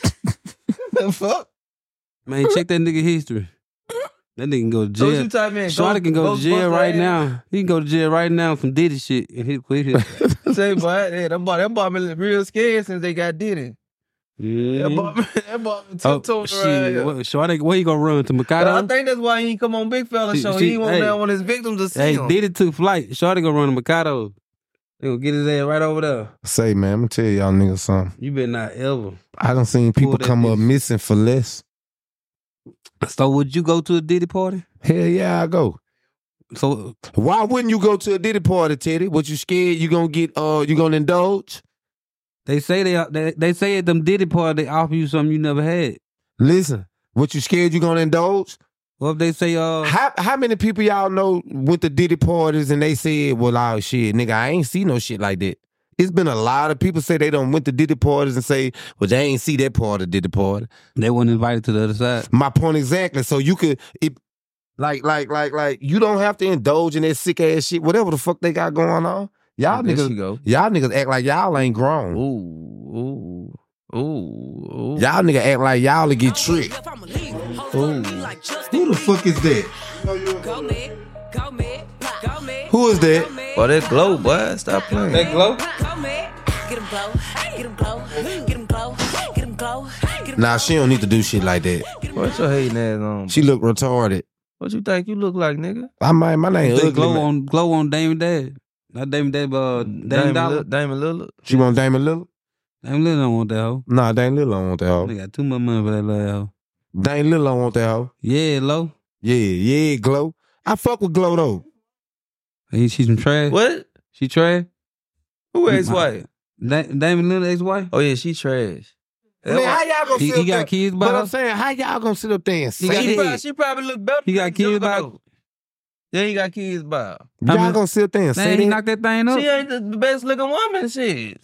The fuck? Man, check that nigga history. That nigga can go to So what jail. you type in? Shorty can go to jail Ghostbuster right ass? now. He can go to jail right now from Diddy shit and hit quit his. Say, boy, yeah, that boy, that boy been real scared since they got Diddy. Yeah. That boy, that boy been Oh, tiptoeing shit. around here. What, Shorty, where you gonna run to I Mikado? think that's why he ain't come on Big Fella She- show. she- he ain't want hey. that one his victims to see Hey, him. Diddy took flight. Shorty gonna run to Mikado. They gonna get his ass right over there. Say, man, I'm gonna tell y'all niggas something. You better not ever. I done seen people Pull that come up bitch. missing for less. So would you go to a Diddy party? Hell yeah, I go. So Why wouldn't you go to a Diddy party, Teddy? What you scared you gonna get? Uh, you gonna indulge? they say they they, they say at them Diddy party they offer you something you never had. Listen, what you scared you gonna indulge? What if they say uh How how many people y'all know went to Diddy parties and they said, well, oh shit, nigga, I ain't see no shit like that. It's been a lot of people say they done went to Diddy parties and say, well, they ain't see that part of Diddy party. they weren't invited to the other side? My point exactly. So you could, it, like, like, like, like, you don't have to indulge in that sick ass shit, whatever the fuck they got going on. Y'all There she niggas, go. y'all niggas act like y'all ain't grown. Ooh, ooh, ooh, ooh. Y'all niggas act like y'all to get tricked. Ooh. Who the fuck is that? Who is that? Boy, that glow, boy. Stop playing. That glow? Nah, she don't need to do shit like that. What your hating ass on? She look retarded. What you think you look like, nigga? I might, my name They ugly. glow man. on glow on Damon Dad. Not Damon Dad, but uh, Dame Damon Dollar. Lil- Damon Lillard. She want Damon Lillard? Damon Lillard don't want that hoe. Nah, Dame Lillard don't want that hoe. They got too much money for that little hoe. Dame Lillard don't want that hoe. Yeah, low. Yeah, yeah, Glow. I fuck with Glow though. Hey, she some trash. What? She trash. Who ex-wife? Da- Damon Lillard ex-wife. Oh, yeah, she trash. Man, how y'all gonna He, sit he up got there? kids by But her. I'm saying, how y'all gonna sit up there and He say got- She he probably, that? she probably look better. He got than kids by- Juggernaut. Yeah, he got kids by her. I Y'all mean- gonna sit up there and Man, say he that? knocked that thing up. She ain't the best looking woman. Shit.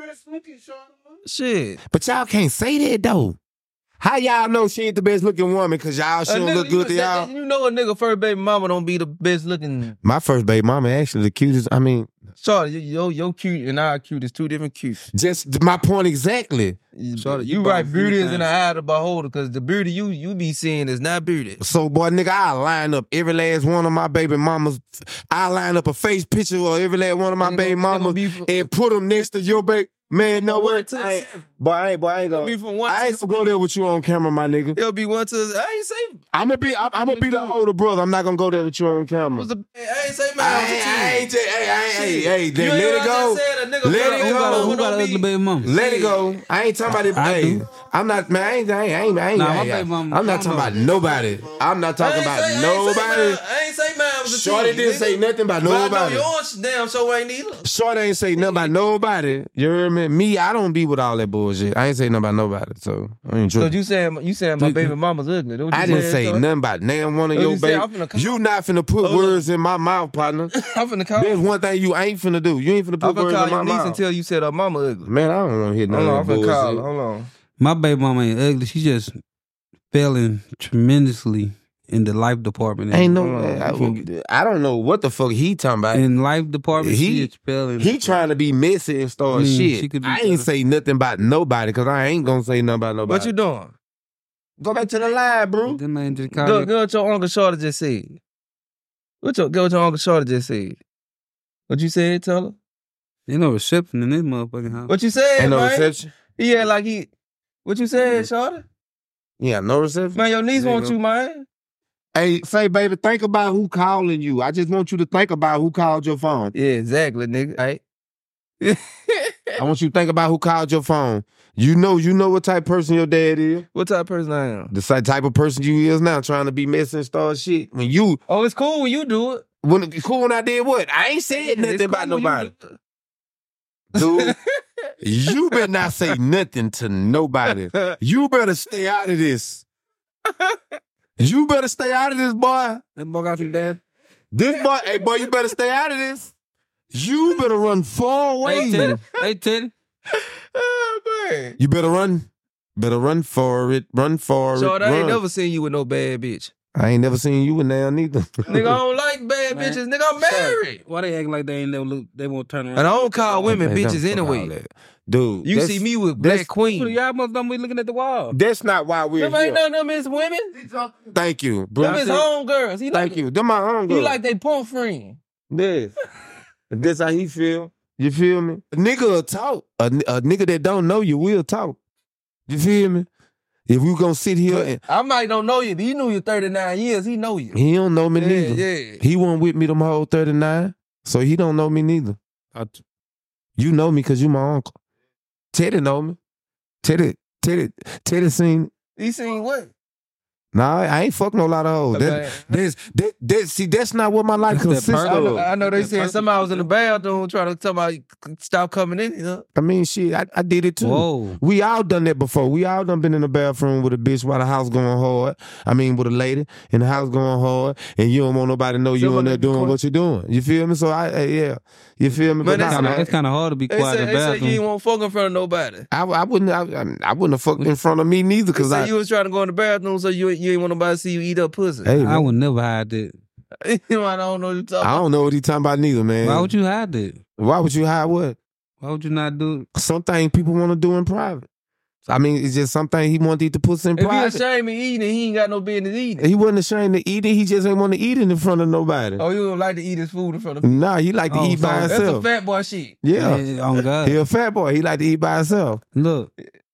Shit. But y'all can't say that though. How y'all know she ain't the best looking woman? Cause y'all she A don't nigga- look good to you, y'all. You know a nigga first baby mama don't be the best looking. My first baby mama actually the cutest. I mean, Sorry, yo, yo cute and our cute is two different cutes. just my point exactly. Shorty, you you right, bought beauty food is in the eye of the beholder, because the beauty you you be seeing is not beauty. So boy, nigga, I line up every last one of my baby mamas. I line up a face picture of every last one of my Nigga, baby nigga mamas be from- and put them next to your baby. Man, no One way. to I ain't, seven. boy, I ain't, boy, I ain't gonna. Be from one I to ain't gonna go there with you on camera, my nigga. It'll be one to. I ain't say. I'm gonna be, I'm, I'm gonna be the older brother. I'm not gonna go there with you on camera. Was the, I ain't say man. I was the ain't, two. I ain't, hey, hey, hey, hey, You then ain't let hear it what I go. just said? A nigga Let brother it Who don't got a, go. know who got don't an be- ugly baby mama? Let it go. I ain't talking about it. I Hey, do. I'm not, man. I ain't, I ain't, I ain't, I ain't, Nah, my I ain't- baby mama- I'm not I talking don't about know. nobody. I'm not talking I ain't about say- I ain't say nobody. mine- I ain't say mine was a Shorty two, didn't nigga. say nothing about But I know nobody. yours damn so ain't either. Shorty ain't say nothing about nobody. You hear me? Me, I don't be with all that bullshit. I ain't say nothing about nobody. So I ain't So tripping. you saying you saying my baby mama's ugly? That what you I didn't said, say Shorty? nothing about damn one of Oh, your you said I'm baby. finna come- You not finna put Hold words in my mouth, partner. I'm finna call. There's one thing you ain't finna do. You ain't finna I'm put finna words call in my your niece mouth. until you said her mama ugly. Man, I don't want to hear none Hold on, I'm of that finna call her. bullshit. Hold on. My baby mama ain't ugly. She just failing tremendously in the life department. Ain't no. Hold I, I don't know what the fuck he talking about. in life department. He- she just failing. He trying to be messy and start I mean, shit. she could be I ain't better. say nothing about nobody because I ain't gonna say nothing about nobody. What you doing? Go back to the line, bro. That man just called Go, me. go what your Uncle Shorty just said. What your, go what your Uncle Shorty just said. What you said, tell her? Ain't no reception in this motherfucking house. What you said, Ain't no man? reception. Yeah, like he. What you said, Shorty? Yeah, no reception. Man, your niece There you wants go. you, man. Hey, say, baby, think about who calling you. I just want you to think about who called your phone. Yeah, exactly, nigga. Right? I want you to think about who called your phone. You know, you know what type of person your dad is. What type of person I am? The same type of person you is now, trying to be messy and start shit. When you, Oh, it's cool when you do it. when it's cool when I did what? I ain't said nothing It's about cool when you nobody. do it. Dude, you better not say nothing to nobody. You better stay out of this. You better stay out of this, boy. That boy got you, Dad. This boy, hey, boy, you better stay out of this. You better run far away. Hey, Teddy. Hey, Teddy. Oh, man. You better run. Better run for it. Run for So it. I ain't run. never seen you with no bad bitch. I ain't never seen you with now neither. Nigga, I don't like bad Man. bitches. Nigga, I'm married. Why they acting like they ain't never look? They won't turn around. And I don't call women Hey, bitches don't fuck all anyway. that. Dude, You that's- see me with that's- Black Queen. Y'all must don't be looking at the wall. That's not why we're Them ain't here. none of them is women. Thank you, bro. Them is homegirls. He Thank like, you. Them my own He girl. like they punk friend. Yes. That's how he feel. You feel me? A nigga will talk. A, a nigga that don't know you will talk. You feel me? If we gonna sit here and I might don't know you. He knew you thirty-nine years. He know you. he don't know me Yeah, neither. yeah. He wasn't with me them whole thirty-nine, so he don't know me neither. I- you know me because you my uncle. Teddy know me. Teddy, Teddy, Teddy seen. He seen what? Nah, I ain't fuck no lot of hoes. That, Okay. that's, that, that, see, that's not what my life That's that consists part. I of. know, I know they said somebody was in the bathroom trying to tell me stop coming in here. I mean, shit, I, I did it too. Whoa. We all done that before. We all done been in the bathroom with a bitch while the house going hard. I mean, with a lady in the house going hard, and you don't want nobody to know you in Somebody there doing record- what you're doing. You feel me? So I, I yeah, you feel me? But But that's nah, Kinda, man, it's kind of hard to be They quiet said, in the they said you bathroom. ain't want to fuck in front of nobody. I, I wouldn't. I, I wouldn't have fucked in front of me neither, They because said I. you was trying to go in the bathroom so you you ain't want nobody to see you eat up pussy. Hey, I man, would never hide that. You know, I don't know what you talking I about. don't know what he talking about neither, man. Why would you hide that? Why would you hide what? Why would you not do it? Something people want to do in private. I mean, it's just something he wanted to eat the pussy in If he private. ashamed of eating, he ain't got no business eating. He wasn't ashamed to eat it. He just ain't want to eat it in front of nobody. Oh, you don't like to eat his food in front of me. Nah, he like to Oh, eat by so That's himself. some fat boy shit. yeah. Man, oh, God. He a fat boy. He like to eat by himself. Look,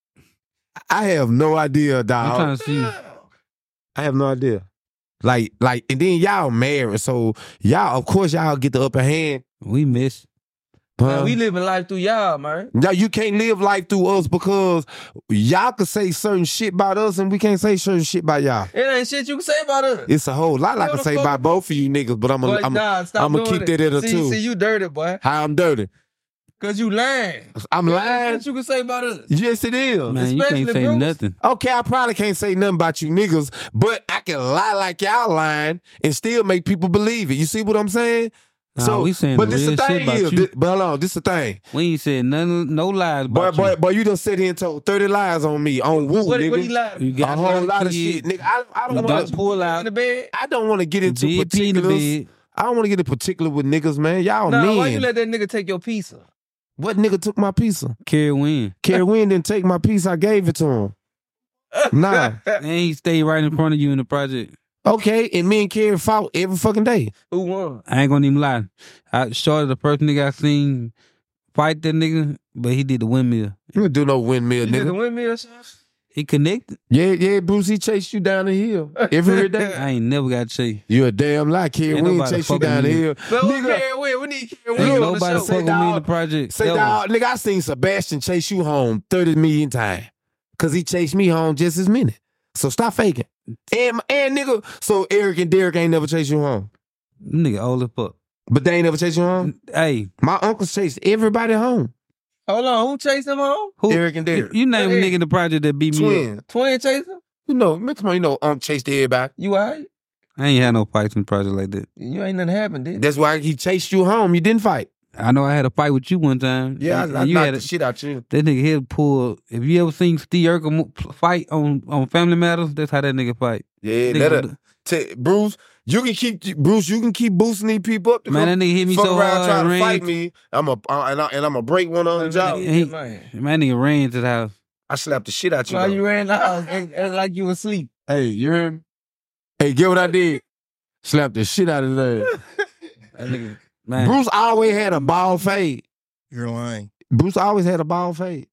I have no idea, I'm dog. trying to see. I have no idea. Like, like, and then y'all married, so y'all, of course, y'all get the upper hand. We miss. Huh? Man, we living life through y'all, man. Now you can't live life through us because y'all could say certain shit about us and we can't say certain shit about y'all. It ain't shit you can say about us. It's a whole lot I What can the say fuck? about both of you niggas, but I'm But gonna nah, stop I'ma doing keep it. that at a see, two. See, you dirty, boy. how I'm dirty. Because you lying. I'm What lying. you can say about us? Yes, it is. Man, you Especially can't say Bruce. nothing. Okay, I probably can't say nothing about you niggas, but I can lie like y'all lying and still make people believe it. You see what I'm saying? Nah, we saying but the this real the shit thing about is, you. thi- but hold on, this the thing. We ain't said nothing, no lies Boy, about boy, you. boy, you done sit here and told thirty lies on me, on Woo, What, nigga. what he lied? You a got whole thirty lot of kids. shit, nigga. I, I don't You want got to pull In out. the bed? I don't want to get into Did pee in the particulars. bed. I don't want to get into particular with niggas, man. Y'all Nah, men. why you let that nigga take your pizza? What nigga took my pizza? Carry win. Kerry Wynn didn't take my pizza. I gave it to him. Nah. And he stayed right in front of you in the project. Okay, and me and Kerry fought every fucking day. Who won? I ain't gonna even lie. I Shorty, the first nigga I seen fight that nigga, but he did the windmill. You don't do no windmill, You did the nigga. windmill shot? He connected. Yeah, yeah, Bruce, he chased you down the hill every day. I ain't never got chased. You a damn lie, Kerry Ain't Wynn nobody chased you fucking down the with me. hill. But who Nigga, Carry Win? We need Carry Ain't Win on the nobody show. fuck with me in the dog. project. say, ever. dog, nigga, I seen Sebastian chase you home thirty million times. Cause he chased me home just as many. So stop faking. And, and nigga, so Eric and Derek ain't never chased you home. Nigga old as fuck. But they ain't never chased you home? Hey, My uncles chased everybody home. Hold on, who chased him home? who? Eric and You, Derek. you name a Hey. nigga in the project that beat me up. Twin. Twin chased him? You know, man, come on, you know, Unc chased everybody. You all right? I ain't had no fights in the project like that. You ain't nothing happened, did That's why he chased you home. You didn't fight. I know I had a fight with you one time. Yeah, and, I, I and you knocked had the a, shit out you. that nigga here pull. If you ever seen Steve Urkel mo- fight on, on Family Matters, that's how that nigga fight. Yeah, Nigga, that t- Bruce, you can keep Bruce, you can keep boosting these people up. To Man, come that nigga hit me fuck so around hard. trying to ran- fight me. I'm a uh, and, I, and I'm a break one on the job. He- man. Man, that nigga ran to the house. I slapped the shit out you. Why though. you ran the house and, and like you was asleep? Hey, you heard me? Hey, get what I did? Slapped the shit out of his ass. That nigga, man. Bruce always had a ball fade. You're lying. Bruce always had a ball fade.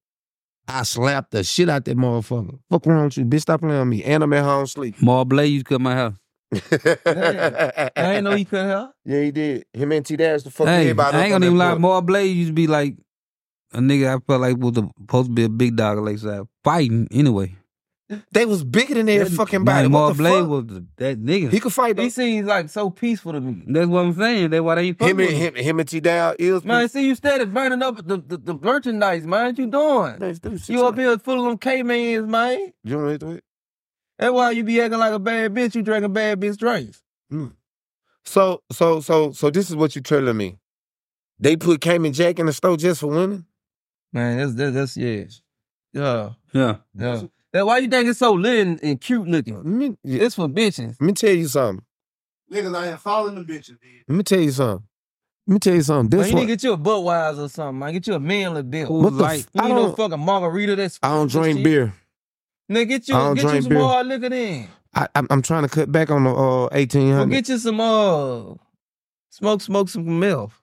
I slapped the shit out that motherfucker. Fuck wrong with you, bitch? Stop playing with me. And I'm at home sleep. Mar Blay used to come to my house. I ain't know he couldn't help. Yeah, he did. Him and T Dash the fuck Hey, everybody I ain't up on gonna even that lie. porch. Mar Blade used to be like a nigga I felt like was supposed to be a big dog like that. Fighting anyway. They was bigger than their fucking body. Man, What Mar the Blade fuck? was the, that nigga. He could fight though. He seems like so peaceful to me. That's what I'm saying. That's why they ain't Him fucking and with him, him and T Dash is Man, see you steady burning up the, the, the merchandise, man. What you doing? You up here full of them K-mans, man. You know what? That's why you be acting like a bad bitch. You drinking bad bitch drinks. Mm. So, so, so, so this is what you telling me. They put Cayman Jack in the store just for women? Man, that's, that's, that's yeah. Yeah. Yeah. Yeah. That's why you think it's so lit and, and cute looking. Me, yeah. It's for bitches. Let me tell you something. Niggas out here following the bitches. Let me tell you something. Let me tell you something. Man, This you one, need to get you a Budweiser or something, man. Get you a manly bill. Who's what the like- f- You I need no don't, fucking margarita that's I don't drink beer. Nigga, get you, I don't get you drink some beer. hard liquor then. I, I'm, I'm trying to cut back on the uh, eighteen Go hundred. get you some uh smoke, smoke some MILF.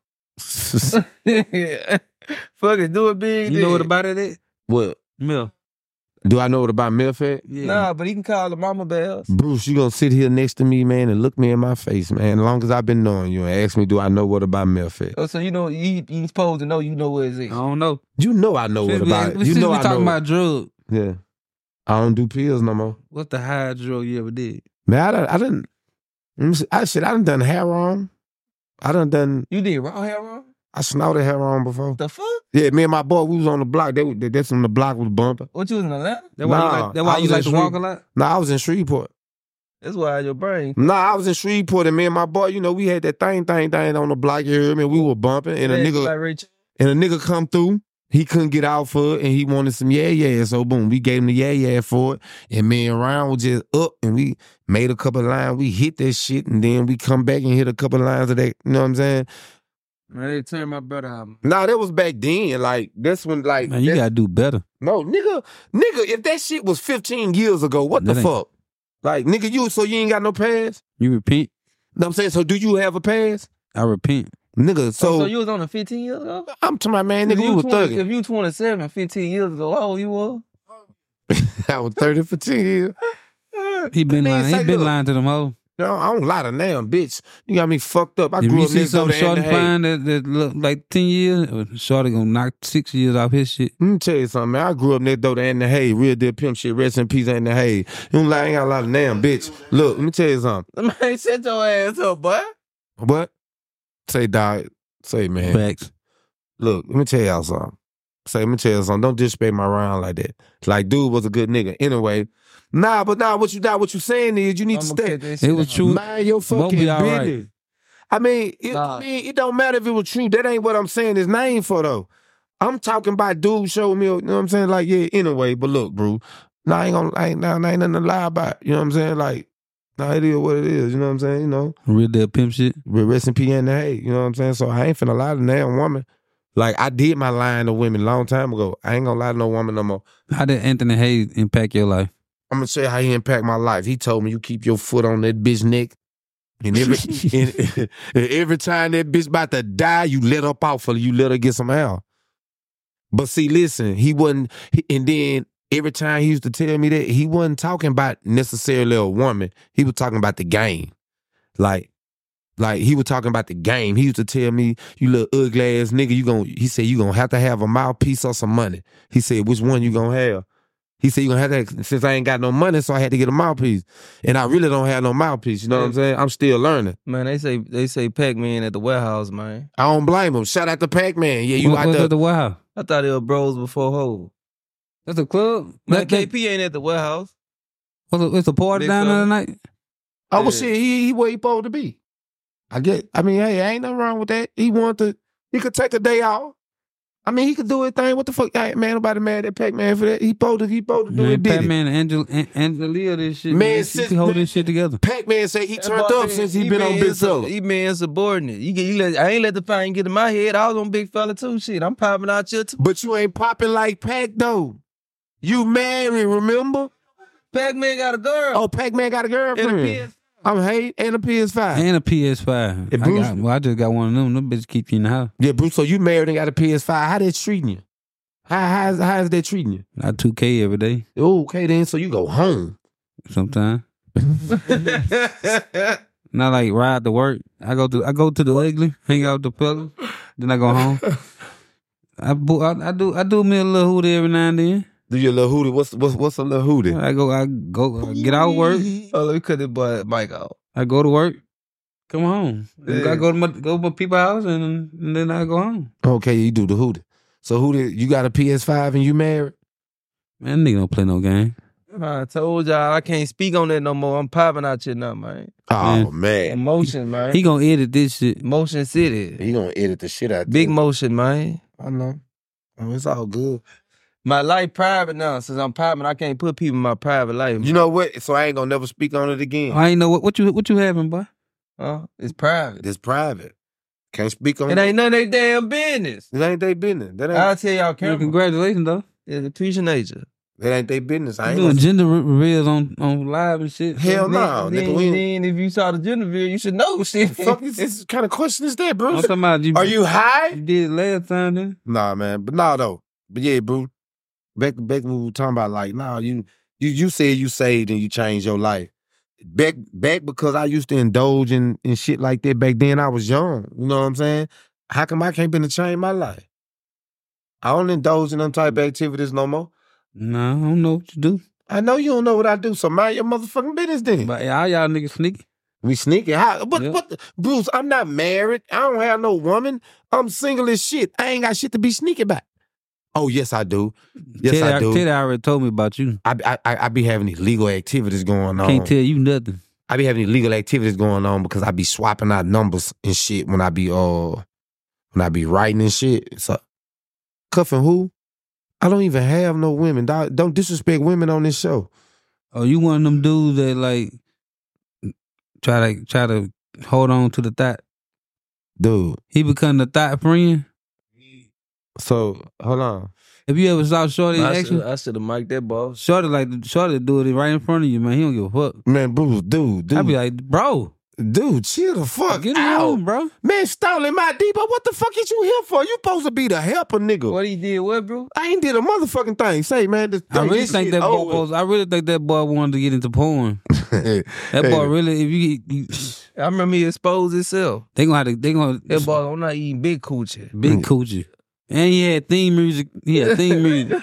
Yeah. Fuck it, do it big. You know what then. about it is? What? Mill. Do I know what about milk fat? Yeah. Nah, but he can call the mama bells. Bruce, you gonna sit here next to me, man, and look me in my face, man. As long as I've been knowing you and ask me, do I know what about milk fat? Oh, so you know you you supposed to know you know where it's I at. don't know. You know I know Since what we- about it. since You know we I talking know. about drugs. Yeah. I don't do pills no more. What's the highest drug you ever did? Man, I done, I didn't. I said I done done heroin. I done done. You did raw hair wrong? I snorted heroin before. The fuck? Yeah, me and my boy, we was on the block. They, they that's when the block was bumping. What you was in Atlanta? That's why Nah, you like, that's why I you was like in to Shreve- walk a lot? Nah, I was in Shreveport. That's why your brain. Nah, I was in Shreveport, and me and my boy, you know, we had that thing, thing, thing on the block. You heard me? We were bumping, and a Yeah, nigga, like Ray Charles. and a nigga come through. He couldn't get out for it, and he wanted some yeah yeah. So boom, we gave him the yeah yeah for it, and me and Ryan was just up, and we made a couple of lines. We hit that shit, and then we come back and hit a couple of lines of that. You know what I'm saying? Man, they turned my brother out. Nah, that was back then. Like this one, like Man, you that- gotta do better. no nigga, nigga. If that shit was fifteen years ago, what That the ain't- fuck? Like nigga, you so you ain't got no pass? You repent. Know what I'm saying? So do you have a pass, I repent. nigga? So, So, you was on a fifteen years ago? I'm to my man, nigga. If You was twenty, thugging. If you twenty-seven, fifteen years ago, how old you was? I was thirty for ten years. He been Man, lying. say He been look. lying to them hoes. No, I don't lie to now, bitch. You got me fucked up. I If grew you up see next door some to short Andy and Hay. fine that, that look like ten years, shorty gonna knock six years off his shit. Let me tell you something, man. I grew up next door to Andy Hay. Real deal pimp shit. Rest in peace, Andy Hay. You don't lie, I ain't got a lot of damn, bitch. Look, let me tell you something. Man, shut your ass up, boy. What? Say, dog. Say, man. Facts. Look, let me tell y'all something. Say, let me tell you something. Don't disrespect my round like that. Like, dude was a good nigga. Anyway, nah, but nah, what you nah, what you saying is you need I'ma to stay. cut that It shit was out. true. Mind your Won't fucking be all business. right. I mean, it, Nah. I mean, it don't matter if it was true. That ain't what I'm saying his name for, though. I'm talking about dude showed me, you know what I'm saying? Like, yeah, anyway, but look, bro. Nah, I ain't gonna, I ain't, nah, ain't nothing to lie about. You know what I'm saying? Like, nah, it is what it is. You know what I'm saying? You know, Real deal pimp shit. rest in peace and hey. You know what I'm saying? So I ain't finna lie to damn woman. Like, I did my lying to women a long time ago. I ain't gonna lie to no woman no more. How did Anthony Hayes impact your life? I'm gonna show you how he impact my life. He told me you keep your foot on that bitch neck. And every and, and every time that bitch about to die, you let up off her, you let her get some air. But see, listen, he wasn't, he- and then every time he used to tell me that, he wasn't talking about necessarily a woman. He was talking about the game. Like, like he was talking about the game. He used to tell me, you little ugly ass nigga, you gon' he said, you gonna have to have a mouthpiece or some money. He said, which one you gonna have? He said, you gonna have to, since I ain't got no money, so I had to get a mouthpiece. And I really don't have no mouthpiece, you know what I'm saying? I'm still learning. Man, they say they say Pac-Man at the warehouse, man. I don't blame him. Shout out to Pac-Man. Yeah, you what, out what's there. at the Wow? I thought they were bros before hoes. That's a club. Man, That, K that, P ain't at the warehouse. what's a, it's a party Big down there fella. tonight. Oh, well, Yeah. shit, he, he where he supposed to be. I get, I mean, hey, ain't nothing wrong with that. He want to, he could take a day off. I mean, he could do his thing. What the fuck? Hey, man, nobody mad at Pac-Man for that. He supposed to, he supposed to do Man, it, did it. Batman and Angel, An- Angelia, this shit. Man, Man, since- she hold man- this shit together. Pac-Man say he That turned boy up been- since he been on Big insub- Fella. He been insubordinate. You, get, you let, I ain't let the fine get in my head. I was on Big Fella too. Shit, I'm popping out here too. But you ain't popping like Pac, though. You married, remember? Pac-Man got a girl. Oh, Pac-Man got a and a girlfriend. P S. I'm hate and a P S five. And a P S five. Yeah, I, Bruce- got, well, I just got one of them. Them bitches keep you in the house. Yeah, Bruce, so you married and got a P S five. How they treating you? How, how's, how's they treating you? I two K every day Okay, then, so you go home. sometimes. Not like ride to work. I go to I go to the ugly, hang out with the fellas, then I go home. I, bo- I I do I do me a little hootie every now and then. Do your little hootie? What's what's what's a little hootie? I go I go I get out of work. Oh, let me cut this boy mic out. I go to work, come home. Yeah. I go to my go to my people's house and, and then I go home. Okay, you do the hootie. So hootie, you got a P S five and you married? Man, nigga don't play no game. I told y'all I can't speak on that no more. I'm popping out here now, man. Oh Man. man, Emotion, man. He gonna edit this shit. Motion City. he gonna edit the shit out. Big there. motion, man. I know. Oh, it's all good. My life private now. Since I'm private, I can't put people in my private life. You know what? So I ain't gonna never speak on it again. I ain't know what, what you what you having, boy. Huh? It's private. It's private. Can't speak on It it. ain't none of their damn business. It ain't their business. That ain't, I'll tell y'all, Well, camera. congratulations though. It's a piece of nature. that ain't their business. I You ain't doing gonna, gender re- reveals on, on live and shit. Hell no, Then, nigga. then, We ain't, then if you saw the gender reveal, you should know shit. fuck is this kind of question is that, I'm bro? talking about you. Are you high? You did it last time then. Nah, man. But nah, though. But yeah, bro. Back back when we were talking about like, nah, you you you said you saved and you changed your life. Back back because I used to indulge in, in shit like that back then. I was young. You know what I'm saying? How come I can't been to change my life? I don't indulge in them type of activities no more. Nah, I don't know what you do. I know you don't know what I do, so mind your motherfucking business then. But all y'all niggas sneaky. We sneaking. How? But, Yeah. but Bruce, I'm not married. I don't have no woman. I'm single as shit. I ain't got shit to be sneaky about. Oh, yes, I do. Yes, Teddy, I do. Teddy already told me about you. I, I I I be having illegal activities going on. Can't tell you nothing. I be having illegal activities going on because I be swapping out numbers and shit when I be uh when I be writing and shit. So cuffing who? I don't even have no women. Dog, don't disrespect women on this show. Oh, you one of them dudes that like try to try to hold on to the thought. Dude. He become the thought friend. So hold on. Have you ever saw Shorty in I action? should, I should have mic'd that boss. Shorty like Shorty do it right in front of you, man. He don't give a fuck. Man, Bruce, dude, dude. I be like, bro, dude, chill the fuck get in the out. room, bro. Man, stalling my Debo, what the fuck is you here for? You supposed to be the helper, nigga. What he did, what, bro? I ain't did a motherfucking thing. Say, man, this, I really this think shit that boy. over. Was, I really think that boy wanted to get into porn. That boy really, if you, you I remember he exposed himself. they gonna have to, they gonna That boy, I'm not eating big coochie. big coochie, and he had theme music. He had theme music.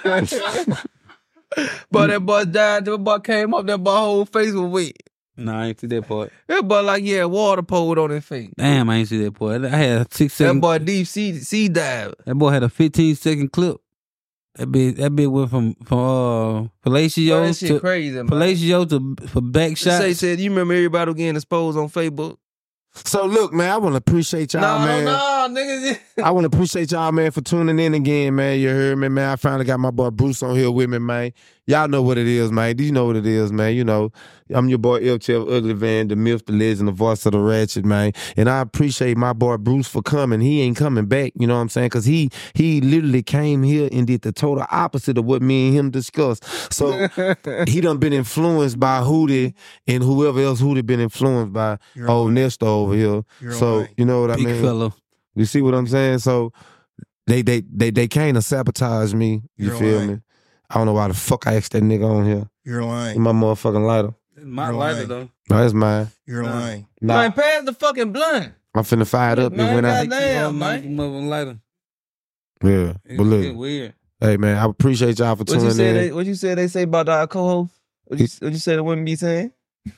But that boy died. That boy came up. That boy whole face was wet. Nah, I ain't see that part. That boy like yeah, water poured on his face. Damn, I ain't see that part. I had a six That second. boy deep sea sea dive. That boy had a fifteen second clip. That bit, that bit went from from uh fellatio Bro, that shit to crazy, man. fellatio to for back Say shots. said you remember everybody was getting exposed on Facebook? So look, man, I want to appreciate y'all, No, man. no, no, niggas. I want to appreciate y'all, man, for tuning in again, man. You heard me, man. I finally got my boy Bruce on here with me, man. Y'all know what it is, man. You know what it is, man. You know, I'm your boy L T F Ugly Van, the myth, the legend, the voice of the ratchet, man. And I appreciate my boy Bruce for coming. He ain't coming back, you know what I'm saying? Because he he literally came here and did the total opposite of what me and him discussed. So he done been influenced by Hootie and whoever else Hootie been influenced by. You're Old lying. Nestor over here. You're So, lying. you know what I Big mean? fella. You see what I'm saying? So they they they they came to sabotage me. You You're feel lying. me? I don't know why the fuck I asked that nigga on here. You're With lying. my motherfucking lighter. My You're lighter lying. though. No, that's mine. You're Nah. lying. Nah, Man, pass the fucking blunt. I'm finna fire it up Man, and when I goddamn, my man. motherfucking lighter. yeah. It, But it look, weird. hey man, I appreciate y'all for What you tuning said? in. They, what you said they say about our co-host? What you, what you said the women be saying?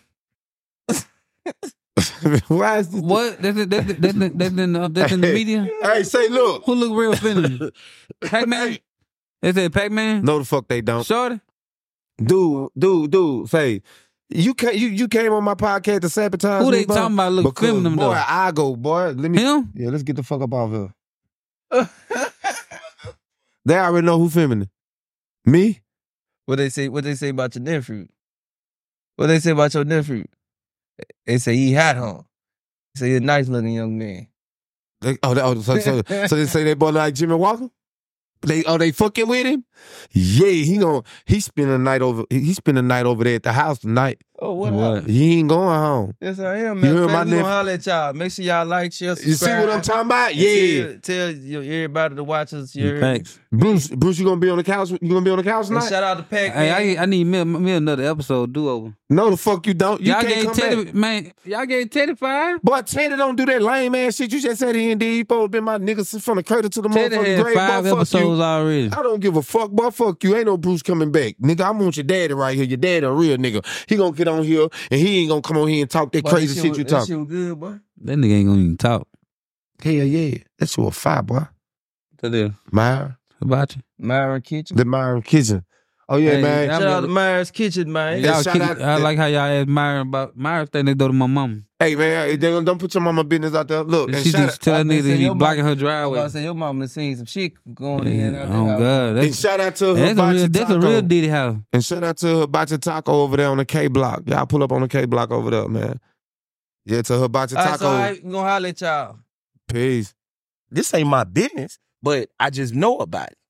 Why is this? What? That's it- that's it- that's it- that's in the that's in the media. Hey, say look. Who look real feminine? Pac Man. They said Pac Man. No, the fuck they don't. Shorty. Dude, dude, dude. Say you can you you came on my podcast to sabotage Who me, they bro? talking about look Because, feminine boy, though? I go, boy. Let me. Him? Yeah, let's get the fuck up off here. They already know who feminine. Me? What they say? What they say about your nephew? What they say about your nephew? They say he hot, huh? They say he a nice looking young man. They, oh, they, oh so, so, so they say they boy like Jimmy Walker? They oh they fucking with him? Yeah, he gon' he spend the night over he spend the night over there at the house tonight. Oh, what? What? up? He ain't going home. Yes, I am, You man. heard Man, my we nephew? gonna holler at y'all. Make sure y'all like, share, subscribe. You see what I'm talking about? And Yeah. Tell, tell your- everybody to watch us. Your, Thanks. Bruce, Bruce, you gonna be on the couch? You gonna be on the couch and tonight? shout out to Pac Hey, Man. I, I need me, me another episode do over. No, the fuck you don't. You y'all can't gave come Teddy, back. man. Y'all gave Teddy five. Boy, Teddy don't do that lame ass shit. You just said he and D. He supposed to be my nigga from the cradle to the Teddy motherfucking had grave. five boy, fuck episodes you. already. I don't give a fuck, boy. Fuck you. Ain't no Bruce coming back. Nigga, I want your daddy right here. Your daddy a real nigga. He gonna get on here and he ain't gonna come on here and talk that Boy, crazy that shit was- you that talking. shit was good, boy. That nigga ain't gonna even talk. Hell yeah. That shit was fire, boy. To them. Myra. About you. Myron Kitchen. The Myron Kitchen. Oh, yeah, Hey, man. y'all Shout out to Myron's Kitchen, man. Yeah. Y'all shout keep, out- I like how y'all asked Myron about Myron thing they go to my mama. Hey, man, hey, don't don't put your mama business out there. Look, and She shout, just out, tell that I nigga say that he your blocking mama- her I was about driveway. to say, your mama done seen some shit going in and out Oh that God, and that's, shout out to that's a real, Hibachi that's a Taco. real Diddy house. And shout out to Hibachi Taco over there on the K block. Y'all pull up on the K block over there, man. Yeah, to Hibachi All right, Taco. so I ain't gonna holler at y'all. Peace. This ain't my business, but I just know about it.